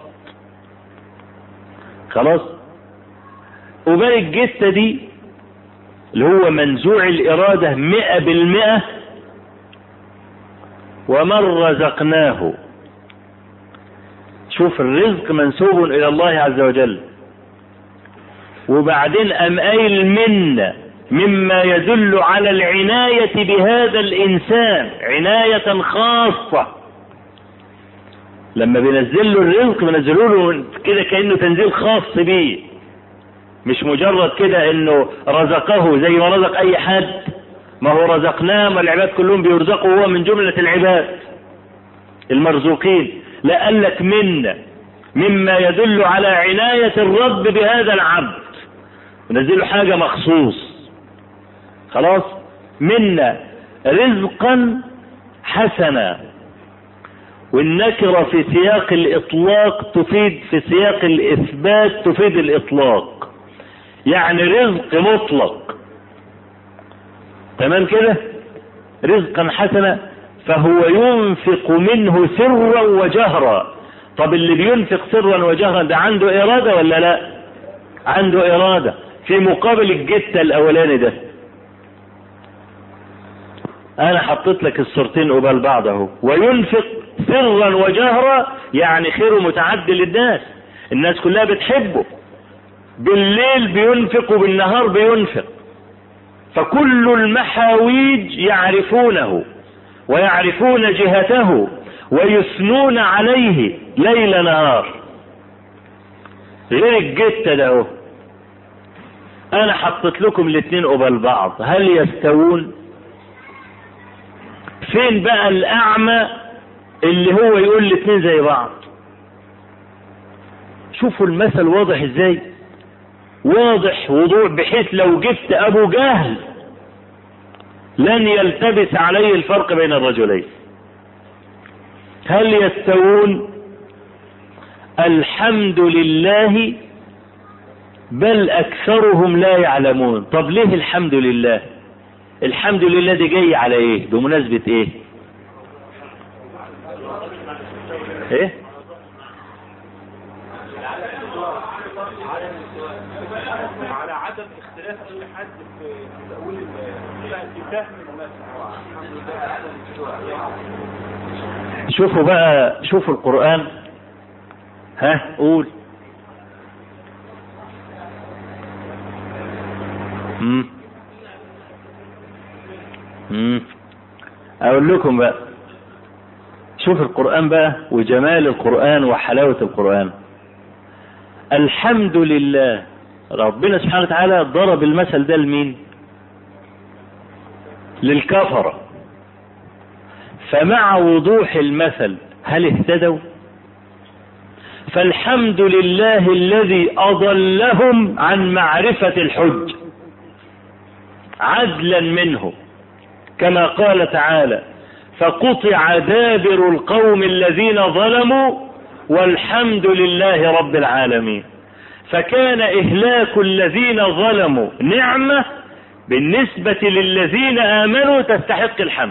خلاص؟ وبالك الجتة دي اللي هو منزوع الارادة مئة بالمئة، ومن رزقناه. شوف الرزق منسوب الى الله عز وجل، وبعدين ام قايل منا مما يدل على العناية بهذا الانسان عناية خاصة. لما بينزل له الرزق بينزلوا له كده كأنه تنزيل خاص بيه، مش مجرد كده انه رزقه زي ما رزق اي حد. ما هو رزقناه، ما العباد كلهم بيرزقوا، هو من جملة العباد المرزوقين. لا، قال لك منا مما يدل على عناية الرب بهذا العبد، ونزل له حاجة مخصوص. خلاص؟ منا رزقا حسنا. والنكرة في سياق الإطلاق تفيد، في سياق الإثبات تفيد الإطلاق، يعني رزق مطلق. تمام كده؟ رزقا حسنا، فهو ينفق منه سرا وجهرا. طب اللي بينفق سرا وجهرا ده عنده إرادة ولا لا؟ عنده إرادة، في مقابل الجتة الأولاني ده. أنا حطيت لك الصورتين قبال بعض اهو. وينفق سرا وجهرا يعني خيره متعدي للناس، الناس كلها بتحبه. بالليل بينفق وبالنهار بينفق، فكل المحاويج يعرفونه ويعرفون جهته ويثنون عليه ليل نهار. غير الجتة ده اهو. انا حطيت لكم الاثنين قبال بعض، هل يستوون؟ فين بقى الاعمى اللي هو يقول الاثنين زي بعض؟ شوفوا المثل واضح ازاي، واضح وضوح، بحيث لو جبت ابو جهل لن يلتبس عليه الفرق بين الرجلين. هل يستوون؟ الحمد لله بل اكثرهم لا يعلمون. طب ليه الحمد لله؟ الحمد لله دي جاي على ايه؟ بمناسبة ايه؟ ايه؟ على عدم اختلاف اي حد في تأويل في فهم المسألة. شوفوا بقى، شوفوا القرآن. ها قول. امم امم اقول لكم بقى، شوف القرآن بقى وجمال القرآن وحلاوة القرآن. الحمد لله. ربنا سبحانه وتعالى ضرب المثل ده لمين؟ للكفرة. فمع وضوح المثل هل اهتدوا؟ فالحمد لله الذي أضلهم عن معرفة الحج عدلا منه، كما قال تعالى: فقطع دابر القوم الذين ظلموا والحمد لله رب العالمين. فكان إهلاك الذين ظلموا نعمة بالنسبة للذين آمنوا تستحق الحمد.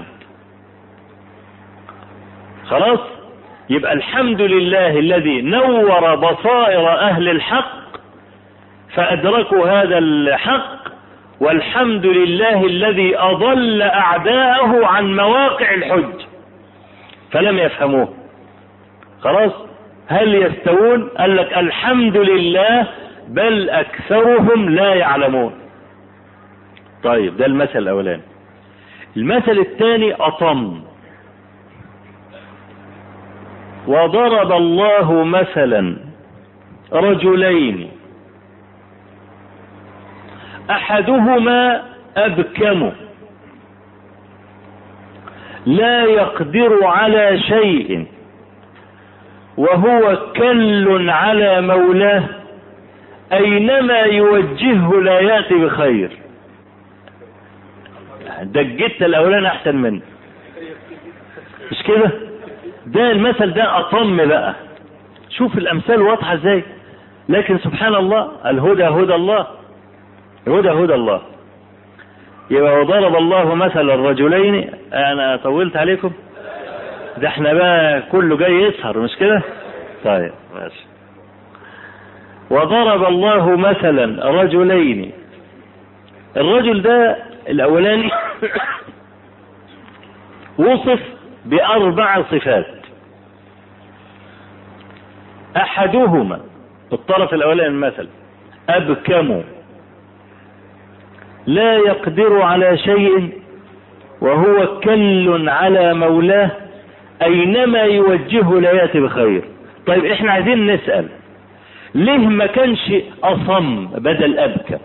خلاص، يبقى الحمد لله الذي نور بصائر أهل الحق فأدركوا هذا الحق، والحمد لله الذي أضل أعداءه عن مواقع الحج فلم يفهموه. خلاص، هل يستوون؟ قال لك الحمد لله بل أكثرهم لا يعلمون. طيب، ده المثل الأولاني. المثل الثاني أطم. وضرب الله مثلا رجلين أحدهما أبكم لا يقدر على شيء وهو كل على مولاه أينما يوجهه لا يأتي بخير. دجت الأولان أحسن منه، مش كده؟ ده المثل ده أطم بقى. شوف الأمثال واضحة ازاي. لكن سبحان الله، الهدى هدى الله، الهدى هدى الله. يبقى وضرب الله مثل الرجلين. أنا طولت عليكم؟ ده احنا بقى كله جاي يسهر، مش كده؟ طيب ماشي. وضرب الله مثلا رجلين. الرجل ده الأولاني وصف بأربع صفات. أحدهما، الطرف الأولاني المثل، أبكم لا يقدر على شيء وهو كل على مولاه أينما يوجهه لا يأتي بخير. طيب احنا عايزين نسأل، ليه ما كانش أصم بدل أبكم؟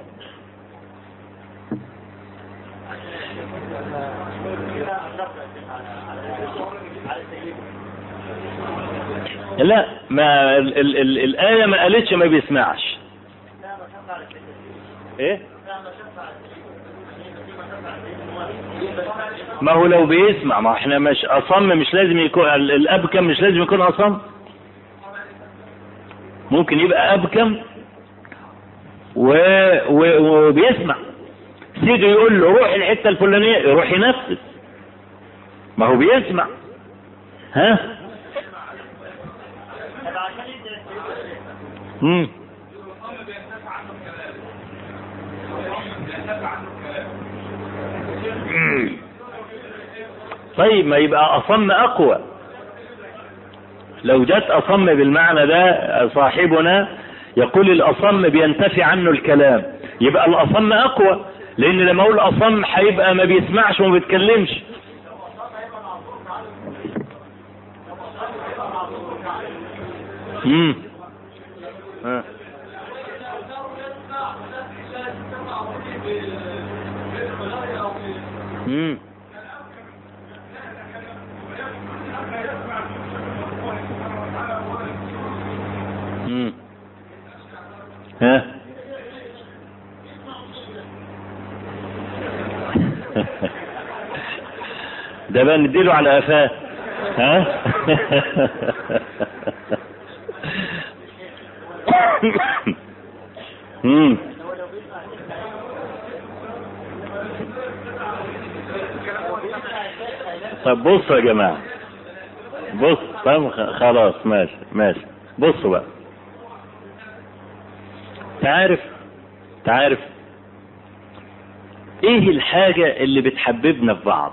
لا، ما ال ال ال الآية ما قالتش ما بيسمعش. ايه؟ ما هو لو بيسمع، ما احنا مش أصم، مش لازم يكون الأبكم، مش لازم يكون أصم. ممكن يبقى أبكم و... و... وبيسمع. سيده يقول له روح الحتة الفلانية يروح ينفذ، ما هو بيسمع. ها؟ مم. طيب ما يبقى أصم أقوى. لو جت أصم بالمعنى ده صاحبنا يقول الأصم بينتفي عنه الكلام، يبقى الأصم أقوى، لأن لما أقول أصم هيبقى ما بيسمعش وما بيتكلمش. امم ها امم امم ها ده بقى نديله على قفاه. ها امم طب بصوا يا جماعه، بص. طب خلاص ماشي ماشي. بصوا بقى، تعرف تعرف ايه الحاجة اللي بتحببنا في بعض؟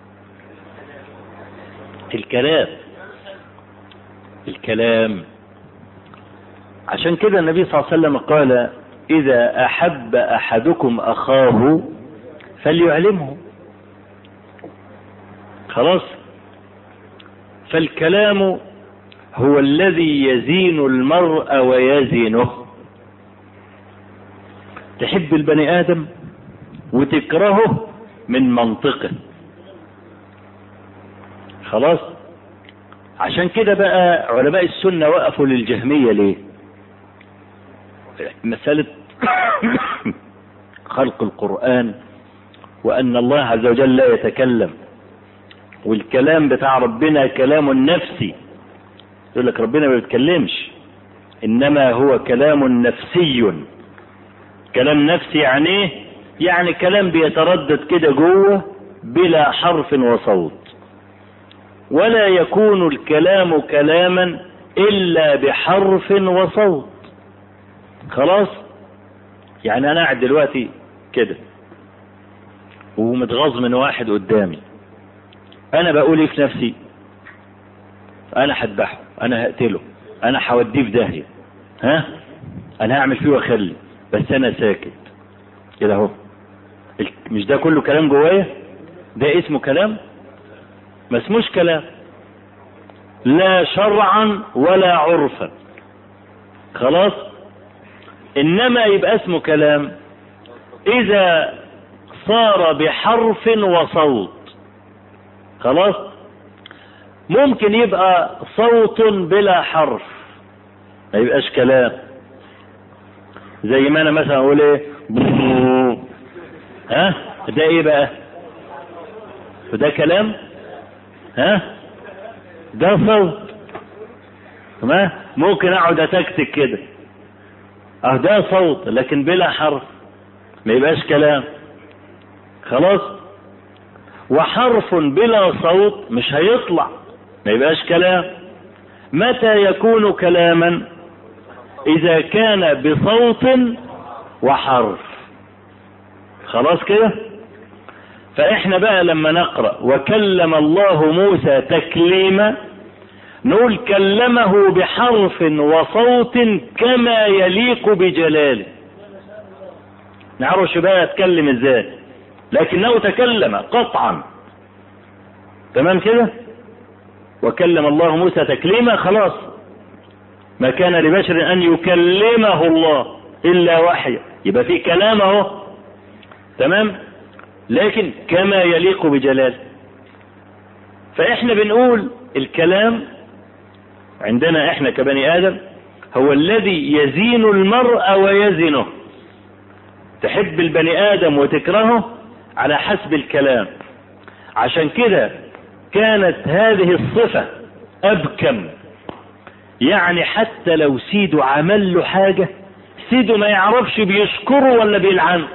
الكلام. الكلام. عشان كده النبي صلى الله عليه وسلم قال: إذا أحب أحدكم أخاه فليعلمه. خلاص. فالكلام هو الذي يزين المرء ويزنه. تحب البني آدم وتكرهه من منطقه. خلاص. عشان كده بقى علماء السنة وقفوا للجهمية ليه؟ مسألة خلق القرآن وأن الله عز وجل لا يتكلم، والكلام بتاع ربنا كلام نفسي. يقول لك ربنا ما بيتكلمش، إنما هو كلام نفسي. كلام نفسي يعني ايه؟ يعني كلام بيتردد كده جوه بلا حرف وصوت، ولا يكون الكلام كلاما إلا بحرف وصوت. خلاص. يعني أنا قاعد دلوقتي كده ومتغاظ من واحد قدامي، أنا بقول إيه في نفسي؟ أنا هذبحه، أنا هقتله، أنا هوديه في داهية، ها؟ أنا هعمل فيه وأخلي، بس أنا ساكت كده أهو. مش ده كله كلام جوايا؟ ده اسمه كلام؟ ما اسموش كلام، لا شرعا ولا عرفا. خلاص. إنما يبقى اسمه كلام إذا صار بحرف وصوت. خلاص. ممكن يبقى صوت بلا حرف ما يبقاش كلام، زي ما انا مثلا اقول ايه ها، ده ايه بقى؟ ده كلام؟ ها، ده صوت. تمام. ممكن اقعد اتكتك كده، اه ده صوت لكن بلا حرف ما يبقاش كلام. خلاص. وحرف بلا صوت مش هيطلع ما يبقاش كلام. متى يكون كلاما؟ اذا كان بصوت وحرف. خلاص كده. فاحنا بقى لما نقرأ وكلم الله موسى تكليما نقول كلمه بحرف وصوت كما يليق بجلاله. نعرفش بقى اتكلم ازاي، لكنه تكلم قطعا. تمام كده. وكلم الله موسى تكليما. خلاص. ما كان لبشر ان يكلمه الله الا وحيا، يبقى في كلامه. تمام. لكن كما يليق بجلاله. فاحنا بنقول الكلام عندنا احنا كبني ادم هو الذي يزين المرء ويزنه. تحب البني ادم وتكرهه على حسب الكلام. عشان كده كانت هذه الصفة ابكم. يعني حتى لو سيده عمل له حاجة سيده ما يعرفش بيشكره ولا بيلعنه.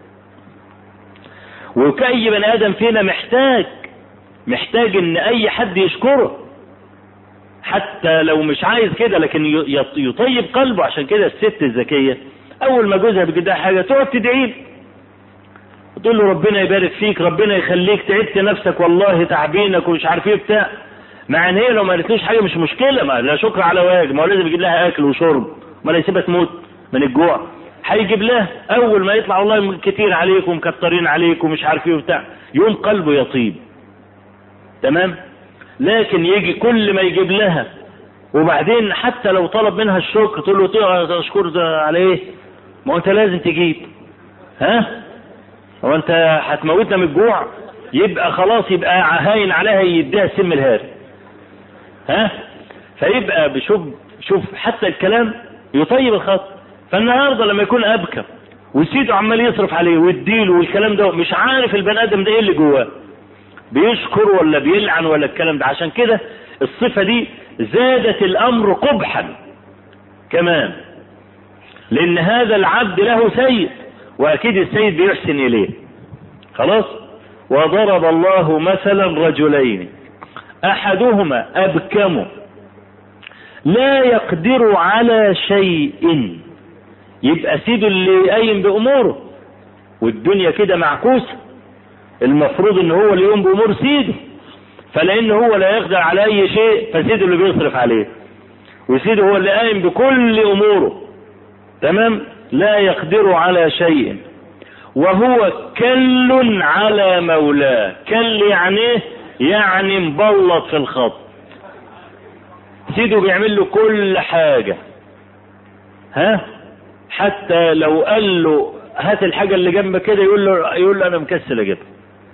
وكأي بني ادم فينا محتاج محتاج ان اي حد يشكره، حتى لو مش عايز كده لكن يطيب قلبه. عشان كده الست الذكية اول ما جوزها بيجدها حاجة تقعد تدعي، تقول له ربنا يبارك فيك، ربنا يخليك، تعبت نفسك والله تعبينك ومش عارف ايه بتاع. مع ان هي لو ما قالتلوش حاجه مش مشكله، ما لا شكر على واجب، ما هو لازم يجيب لها اكل وشرب، ما لا يسيبها تموت من الجوع. هيجيب لها اول ما يطلع والله كتير عليكم مكترين عليكم مش عارف ايه بتاع، يوم قلبه يطيب. تمام. لكن يجي كل ما يجيب لها وبعدين حتى لو طلب منها الشكر تقول له تشكر على ايه؟ ما انت لازم تجيب. ها؟ هو انت هتموتنا من الجوع؟ يبقى خلاص يبقى هاين عليها يديها السم الهاري. ها؟ فيبقى بشوف شوف حتى الكلام يطيب الخط. فالنهارده لما يكون ابكر وسيده عمال يصرف عليه ويديله والكلام ده مش عارف البني ادم ده ايه اللي جواه، بيشكر ولا بيلعن ولا الكلام ده. عشان كده الصفة دي زادت الامر قبحا كمان، لان هذا العبد له سيد واكيد السيد بيحسن اليه. خلاص. وضرب الله مثلا رجلين احدهما ابكم لا يقدر على شيء. يبقى سيده اللي قايم باموره والدنيا كده معكوسه، المفروض ان هو اللي يقوم بامور سيده، فلان هو لا يقدر على اي شيء فسيده اللي بيصرف عليه، وسيده هو اللي قايم بكل اموره. تمام. لا يقدر على شيء وهو كل على مولاه. كل يعني يعني مبلط في الخط. سيده بيعمل له كل حاجة، ها، حتى لو قال له هات الحاجة اللي جنبك كده يقول له يقول له انا مكسل اجيبها.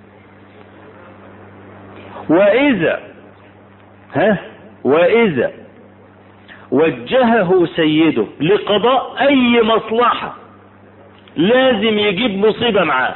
واذا ها واذا وجهه سيده لقضاء اي مصلحة لازم يجيب مصيبة معاه،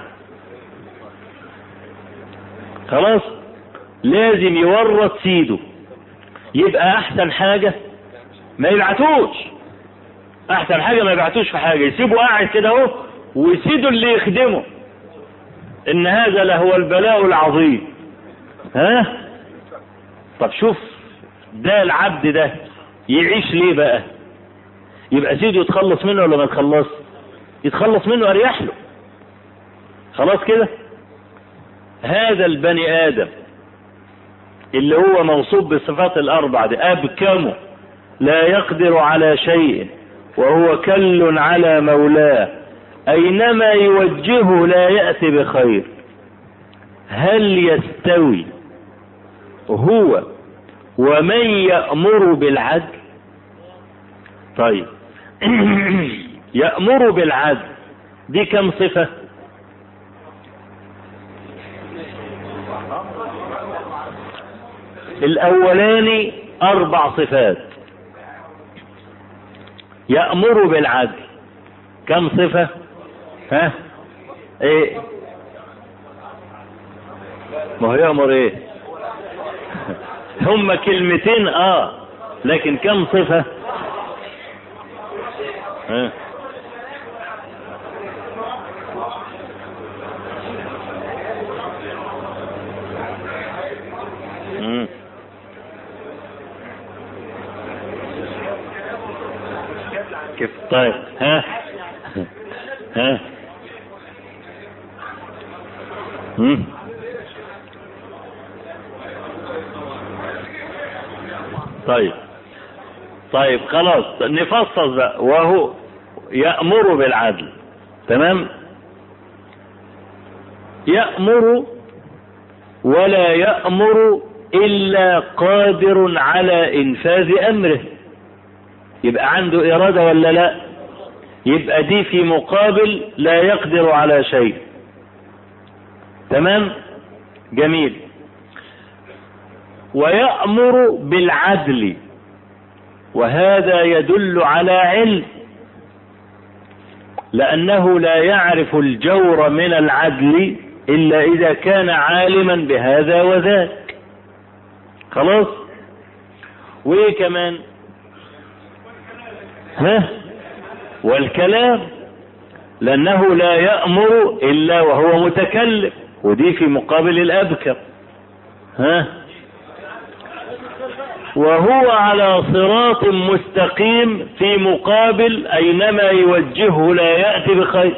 خلاص لازم يورط سيده. يبقى احسن حاجة ما يبعتوش، احسن حاجة ما يبعتوش في حاجة، يسيبه قاعد كده اهو ويسيده اللي يخدمه. ان هذا لهو البلاء العظيم. ها طب شوف ده العبد ده يعيش ليه بقى؟ يبقى سيده يتخلص منه ولا ما يتخلص؟ يتخلص منه اريح له. خلاص كده. هذا البني ادم اللي هو موصوف بالصفات الاربع دي ابكمه لا يقدر على شيء وهو كل على مولاه اينما يوجهه لا يأتي بخير. هل يستوي هو ومن يأمر بالعدل؟ طيب يأمر بالعدل دي كم صفة؟ الاولاني اربع صفات. يأمر بالعدل كم صفة؟ ها ايه ما هو يأمر ايه؟ هم كلمتين اه لكن كم صفة؟ ها مم. كيف؟ طيب ها ها مم. طيب طيب خلاص نفصص بقى. وهو يأمر بالعدل، تمام. يأمر ولا يأمر إلا قادر على إنفاذ أمره، يبقى عنده إرادة ولا لا؟ يبقى دي في مقابل لا يقدر على شيء، تمام، جميل. ويأمر بالعدل وهذا يدل على علم، لأنه لا يعرف الجور من العدل إلا إذا كان عالما بهذا وذاك. خلاص. وإيه كمان؟ ها والكلام، لأنه لا يأمر إلا وهو متكلم، ودي في مقابل الأبكر. ها وهو على صراط مستقيم في مقابل أينما يوجهه لا يأتي بخير.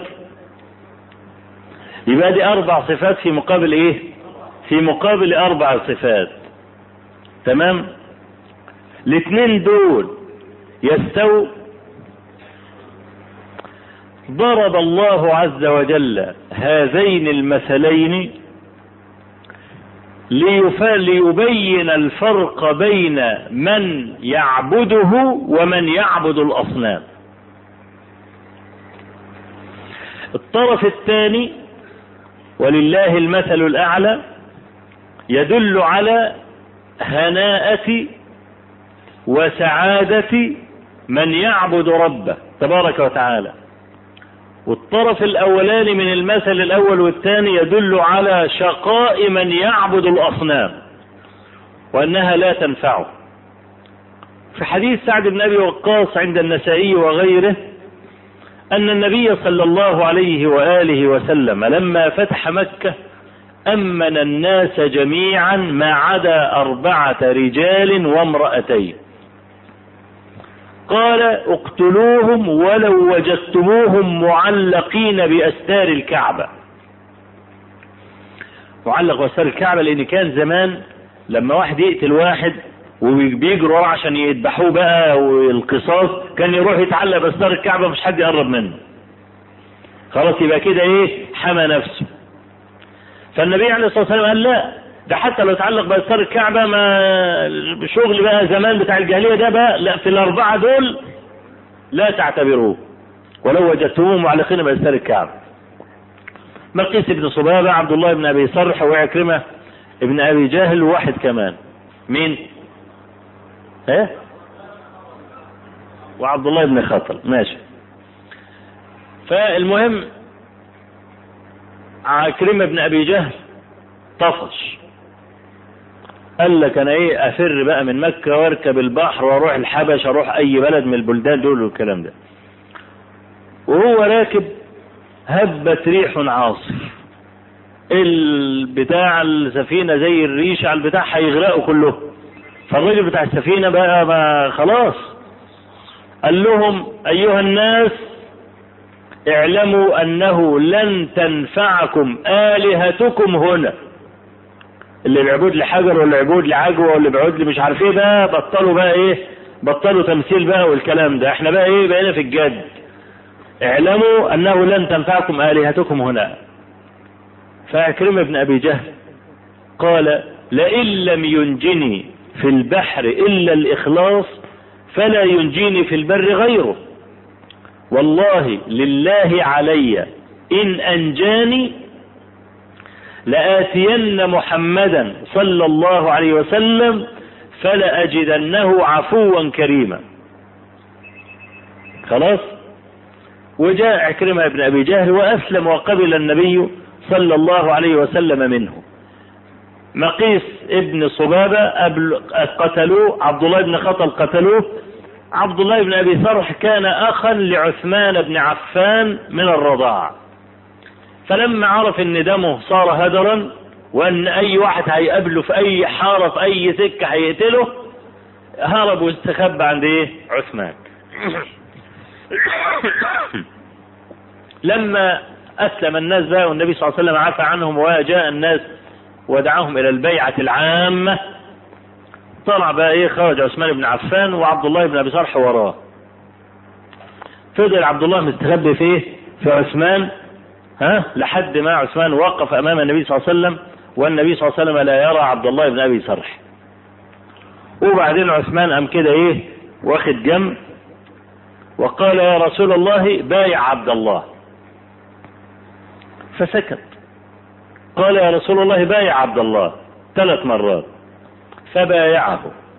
يبقى دي أربع صفات في مقابل إيه؟ في مقابل أربع صفات، تمام. الاثنين دول يستووا. ضرب الله عز وجل هذين المثلين ليبين الفرق بين من يعبده ومن يعبد الأصنام. الطرف الثاني ولله المثل الأعلى يدل على هناءة وسعادة من يعبد ربه تبارك وتعالى. والطرف الأولاني من المثل الأول والثاني يدل على شقاء من يعبد الأصنام وأنها لا تنفعه. في حديث سعد بن أبي وقاص عند النسائي وغيره أن النبي صلى الله عليه وآله وسلم لما فتح مكة أمن الناس جميعا ما عدا أربعة رجال وامرأتين، قال اقتلوهم ولو وجدتموهم معلقين بأستار الكعبة. معلق بأستار الكعبة لأن كان زمان لما واحد يقتل واحد وبيجروا عشان يذبحوه بقى والقصاص كان يروح يتعلق بأستار الكعبة مش حد يقرب منه، خلاص يبقى كده ايه حمى نفسه. فالنبي عليه الصلاة والسلام قال لا، ده حتى لو يتعلق بأستار الكعبة ما شغل بقى زمان بتاع الجاهلية ده بقى، لا، في الأربعة دول لا تعتبروه ولو وجدتموهم معلقين بأستار الكعبة. مقيس بن صبابة، عبد الله بن أبي صرح، وعكرمة ابن أبي جهل، وواحد كمان. مين؟ ايه؟ وعبد الله بن خطل. ماشي. فالمهم عكرمة بن أبي جهل طفش، قال لك انا ايه افر بقى من مكة واركب البحر واروح الحبش، اروح اي بلد من البلدان دول والكلام ده. وهو راكب هبت ريح عاصف، البتاع السفينة زي الريش على البتاع هيغرقوا كلهم. فالراجل بتاع السفينة بقى ما خلاص قال لهم ايها الناس اعلموا انه لن تنفعكم آلهتكم هنا. اللي بيعبد لحجر واللي بيعبد لعجوة واللي بيعبد مش عارف ايه بقى، بطلوا بقى ايه، بطلوا تمثيل بقى والكلام ده، احنا بقى ايه بقينا في الجد. اعلموا انه لن تنفعكم آلهتكم هنا. فعكرمة بن ابي جهل قال لئن لم ينجني في البحر الا الاخلاص فلا ينجيني في البر غيره، والله لله علي ان انجاني لآتين محمدا صلى الله عليه وسلم فلأجدنه عفوا كريما. خلاص. وجاء عكرمة بن أبي جهل وأسلم وقبل النبي صلى الله عليه وسلم منه. مقيس ابن صبابة قتلوه، عبد الله بن خطل قتلوه. عبد الله بن أبي صرح كان أخا لعثمان بن عفان من الرضاعة، فلما عرف ان دمه صار هدرا وان اي واحد هيقابله في اي حارة في اي سكة هيقتله، هرب واستخبى عند ايه عثمان. لما اسلم الناس بقى والنبي صلى الله عليه وسلم عفى عنهم وجاء الناس ودعاهم الى البيعة العامة، طلع بقى ايه خرج عثمان بن عفان وعبد الله بن ابي صرح وراه. فضل عبد الله مستخبي في ايه في عثمان ها لحد ما عثمان وقف امام النبي صلى الله عليه وسلم والنبي صلى الله عليه وسلم لا يرى عبد الله بن ابي صرح. وبعدين عثمان قام كده ايه واخد جنب وقال يا رسول الله بايع عبد الله، فسكت. قال يا رسول الله بايع عبد الله ثلاث مرات، فبايعه.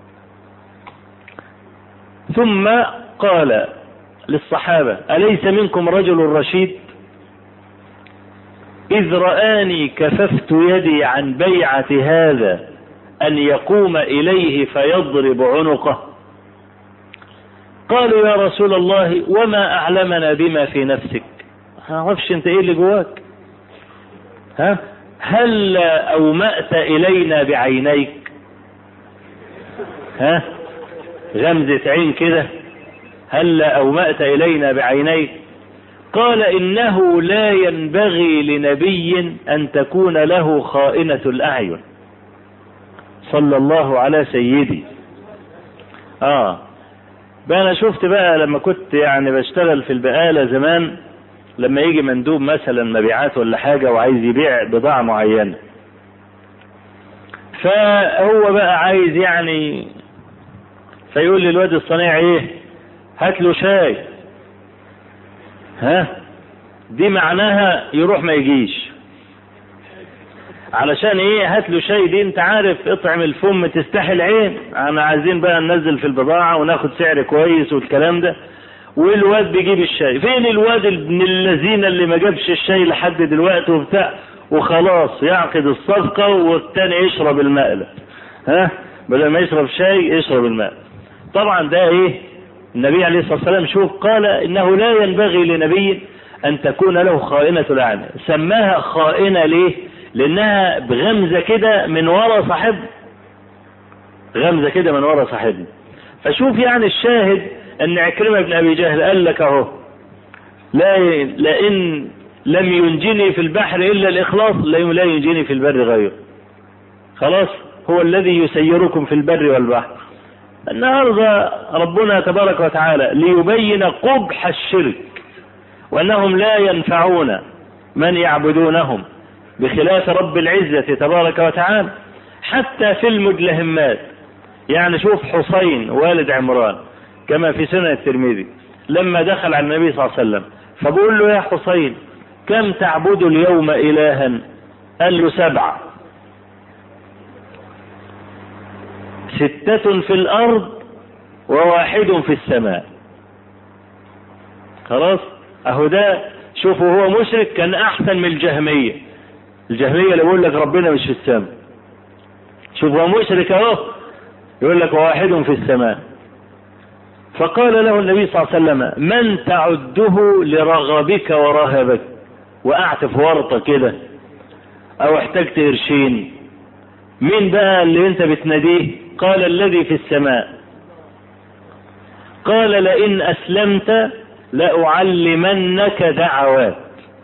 ثم قال للصحابة أليس منكم رجل رشيد؟ إذ رآني كففت يدي عن بيعة هذا أن يقوم إليه فيضرب عنقه. قالوا يا رسول الله وما أعلمنا بما في نفسك، عرفش انت ايه اللي جواك، ها هل أومأت إلينا بعينيك، ها غمزة عين كده، هل أومأت إلينا بعينيك؟ قال إنه لا ينبغي لنبي أن تكون له خائنة الأعين. صلى الله على سيدي. آه بقى أنا شفت بقى لما كنت يعني بشتغل في البقالة زمان، لما يجي مندوب مثلا مبيعات ولا حاجة وعايز يبيع بضاعة معينة، فهو بقى عايز يعني فيقول لي الواد الصنيع ايه هات له شاي، ها دي معناها يروح ما يجيش. علشان ايه هات له شاي دي انت عارف اطعم الفم تستحي العين، انا عايزين بقى ننزل في البضاعة وناخد سعر كويس والكلام ده، والواد بيجيب الشاي. فين الواد ابن الذين اللي ما جابش الشاي لحد دلوقتي وبتاع، وخلاص يعقد الصفقة والتاني يشرب المقلب، ها بدل ما يشرب شاي يشرب الماء. طبعا ده ايه النبي عليه الصلاة والسلام شوف قال انه لا ينبغي لنبي ان تكون له خائنة الأعين. سماها خائنة ليه؟ لانها بغمزة كده من وراء صاحب، غمزة كده من وراء صاحبنا. فشوف يعني الشاهد ان عكرمة بن ابي جهل قال لك اهو لا لئن لم ينجني في البحر الا الاخلاص لا ينجني في البر غيره. خلاص هو الذي يسيركم في البر والبحر. النهارده ربنا تبارك وتعالى ليبين قبح الشرك وانهم لا ينفعون من يعبدونهم بخلاف رب العزة تبارك وتعالى. حتى في المدلهمات. يعني شوف حسين والد عمران كما في سنن الترمذي لما دخل على النبي صلى الله عليه وسلم فبقول له يا حسين كم تعبد اليوم إلها؟ قال له سبعة، ستة في الأرض وواحد في السماء. خلاص اهو ده. شوفوا هو مشرك كان احسن من الجهمية. الجهمية اللي بيقول لك ربنا مش في السماء، شوف هو مشرك اهو يقول لك واحد في السماء. فقال له النبي صلى الله عليه وسلم من تعده لرغبك ورهبك؟ وقعت في ورطة كده او احتجت قرشين، مين بقى اللي انت بتناديه؟ قال الذي في السماء. قال لئن اسلمت لأعلمنك دعوات.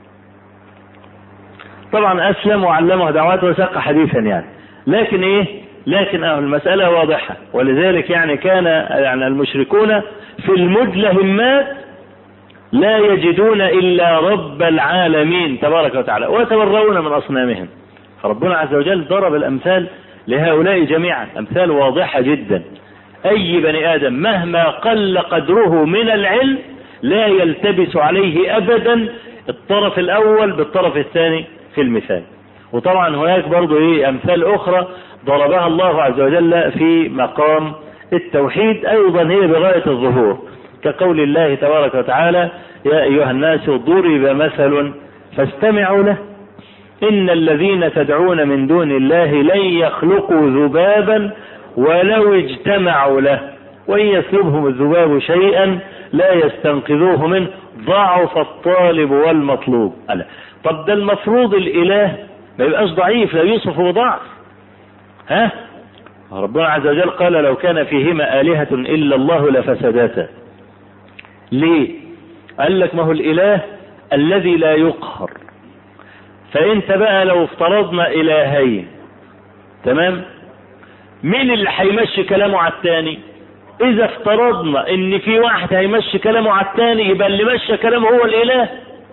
طبعا اسلم وعلمه دعوات وساق حديثا يعني، لكن ايه لكن اه المسألة واضحة. ولذلك يعني كان يعني المشركون في المدلهمات لا يجدون الا رب العالمين تبارك وتعالى ويتبرؤون من اصنامهم. فربنا عز وجل ضرب الامثال لهؤلاء جميعا، امثال واضحة جدا. اي بني ادم مهما قل قدره من العلم لا يلتبس عليه ابدا الطرف الاول بالطرف الثاني في المثال. وطبعا هناك برضو ايه امثال اخرى ضربها الله عز وجل في مقام التوحيد ايضا هي بغاية الظهور، كقول الله تبارك وتعالى يا ايها الناس ضرب مثل فاستمعوا له ان الذين تدعون من دون الله لن يخلقوا ذبابا ولو اجتمعوا له وان يسلبهم الذباب شيئا لا يستنقذوه منه ضعف الطالب والمطلوب. ألا. طب ده المفروض الاله ما يبقاش ضعيف، لا يوصف بضعف. ها ربنا عز وجل قال لو كان فيهما آلهة إلا الله لفسدتا. ليه؟ قال لك ما هو الاله الذي لا يقهر. فانت بقى لو افترضنا الهين تمام، مين اللي هيمشي كلامه على الثاني؟ اذا افترضنا ان في واحد هيمشي كلامه على الثاني يبقى اللي مشى كلامه هو الاله،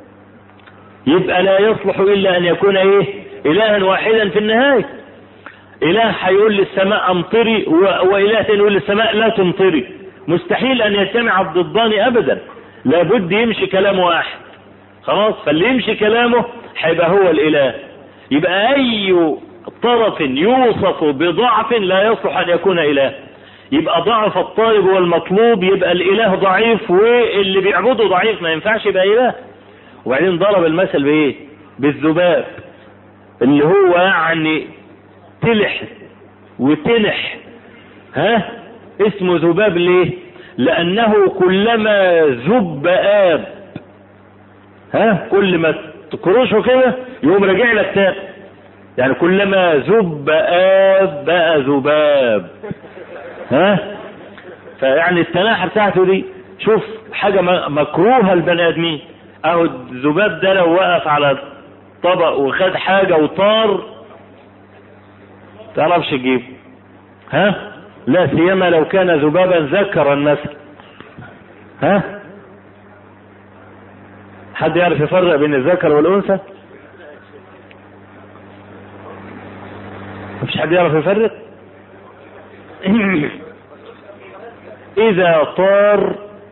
يبقى لا يصلح الا ان يكون ايه الها واحدا في النهاية. اله هيقول للسماء امطري واله يقول للسماء لا تمطري، مستحيل ان يجتمع الضدان ابدا، لابد يمشي كلام واحد. خلاص فاللي يمشي كلامه هيبقى هو الاله. يبقى اي طرف يوصف بضعف لا يصلح ان يكون اله. يبقى ضعف الطالب والمطلوب، يبقى الاله ضعيف واللي بيعبده ضعيف، ما ينفعش يبقى اله. وبعدين ضرب المثل بايه؟ بالذباب اللي هو يعني تلح وتنح. ها اسمه ذباب ليه؟ لانه كلما ذب آب، ها كل ما تكرشه كده يقوم راجع لك تاني. يعني كلما ذب آب بقى ذباب. ها فيعني التناحة بتاعته دي شوف حاجة مكروهة البني ادمين. اهو الذباب ده لو وقف على طبق وخد حاجة وطار تعرفش تجيبه. ها لا سيما لو كان ذبابا ذكرا مثلا. ها حد يعرف يفرق بين الذكر والانثى؟ مفيش حد يعرف يفرق. اذا طار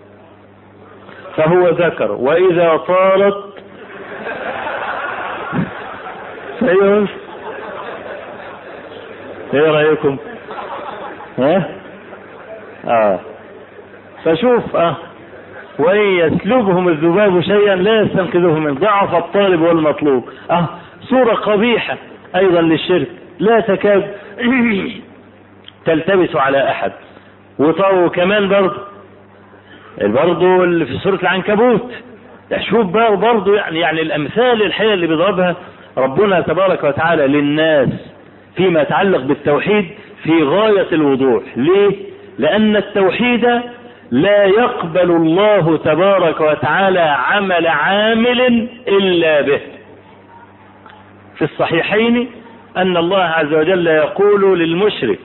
فهو ذكر واذا طارت فهي انثى. ايه رايكم؟ ها اه فشوف اه وان يسلبهم الذباب شيئا لا يستنقذوه من ضعف الطالب والمطلوب. اه صورة قبيحة ايضا للشرك لا تكاد تلتبس على احد. وطو كمان برضه برضه اللي في سورة العنكبوت. شوف بقى برضه يعني يعني الامثال الحقيقة اللي بيضربها ربنا تبارك وتعالى للناس فيما يتعلق بالتوحيد في غاية الوضوح. ليه؟ لأن التوحيد لا يقبل الله تبارك وتعالى عمل عامل إلا به. في الصحيحين أن الله عز وجل يقول للمشرك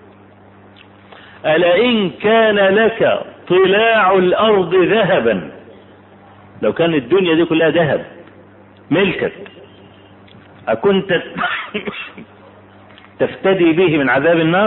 ألا إن كان لك طلاع الأرض ذهبا، لو كان الدنيا دي كلها ذهب ملكك أكنت تفتدي به من عذاب النار؟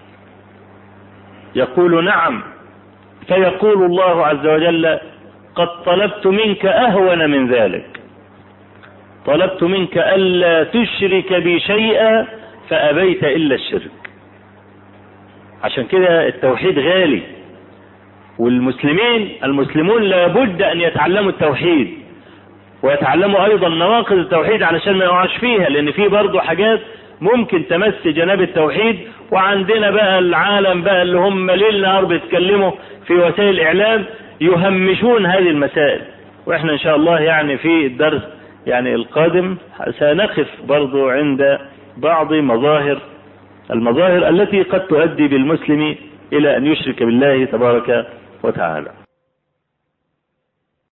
يقول نعم. فيقول الله عز وجل قد طلبت منك أهون من ذلك، طلبت منك ألا تشرك بي شيئا فأبيت إلا الشرك. عشان كده التوحيد غالي، والمسلمين المسلمون لابد أن يتعلموا التوحيد ويتعلموا أيضا نواقض التوحيد علشان ما يقعش فيها، لأن في برضو حاجات ممكن تمس جناب التوحيد. وعندنا بقى العالم بقى اللي هم ليل نهار بيتكلموا في وسائل الإعلام يهمشون هذه المسائل. وإحنا إن شاء الله يعني في الدرس يعني القادم سنقف برضو عند بعض مظاهر المظاهر التي قد تؤدي بالمسلم إلى أن يشرك بالله تبارك وتعالى.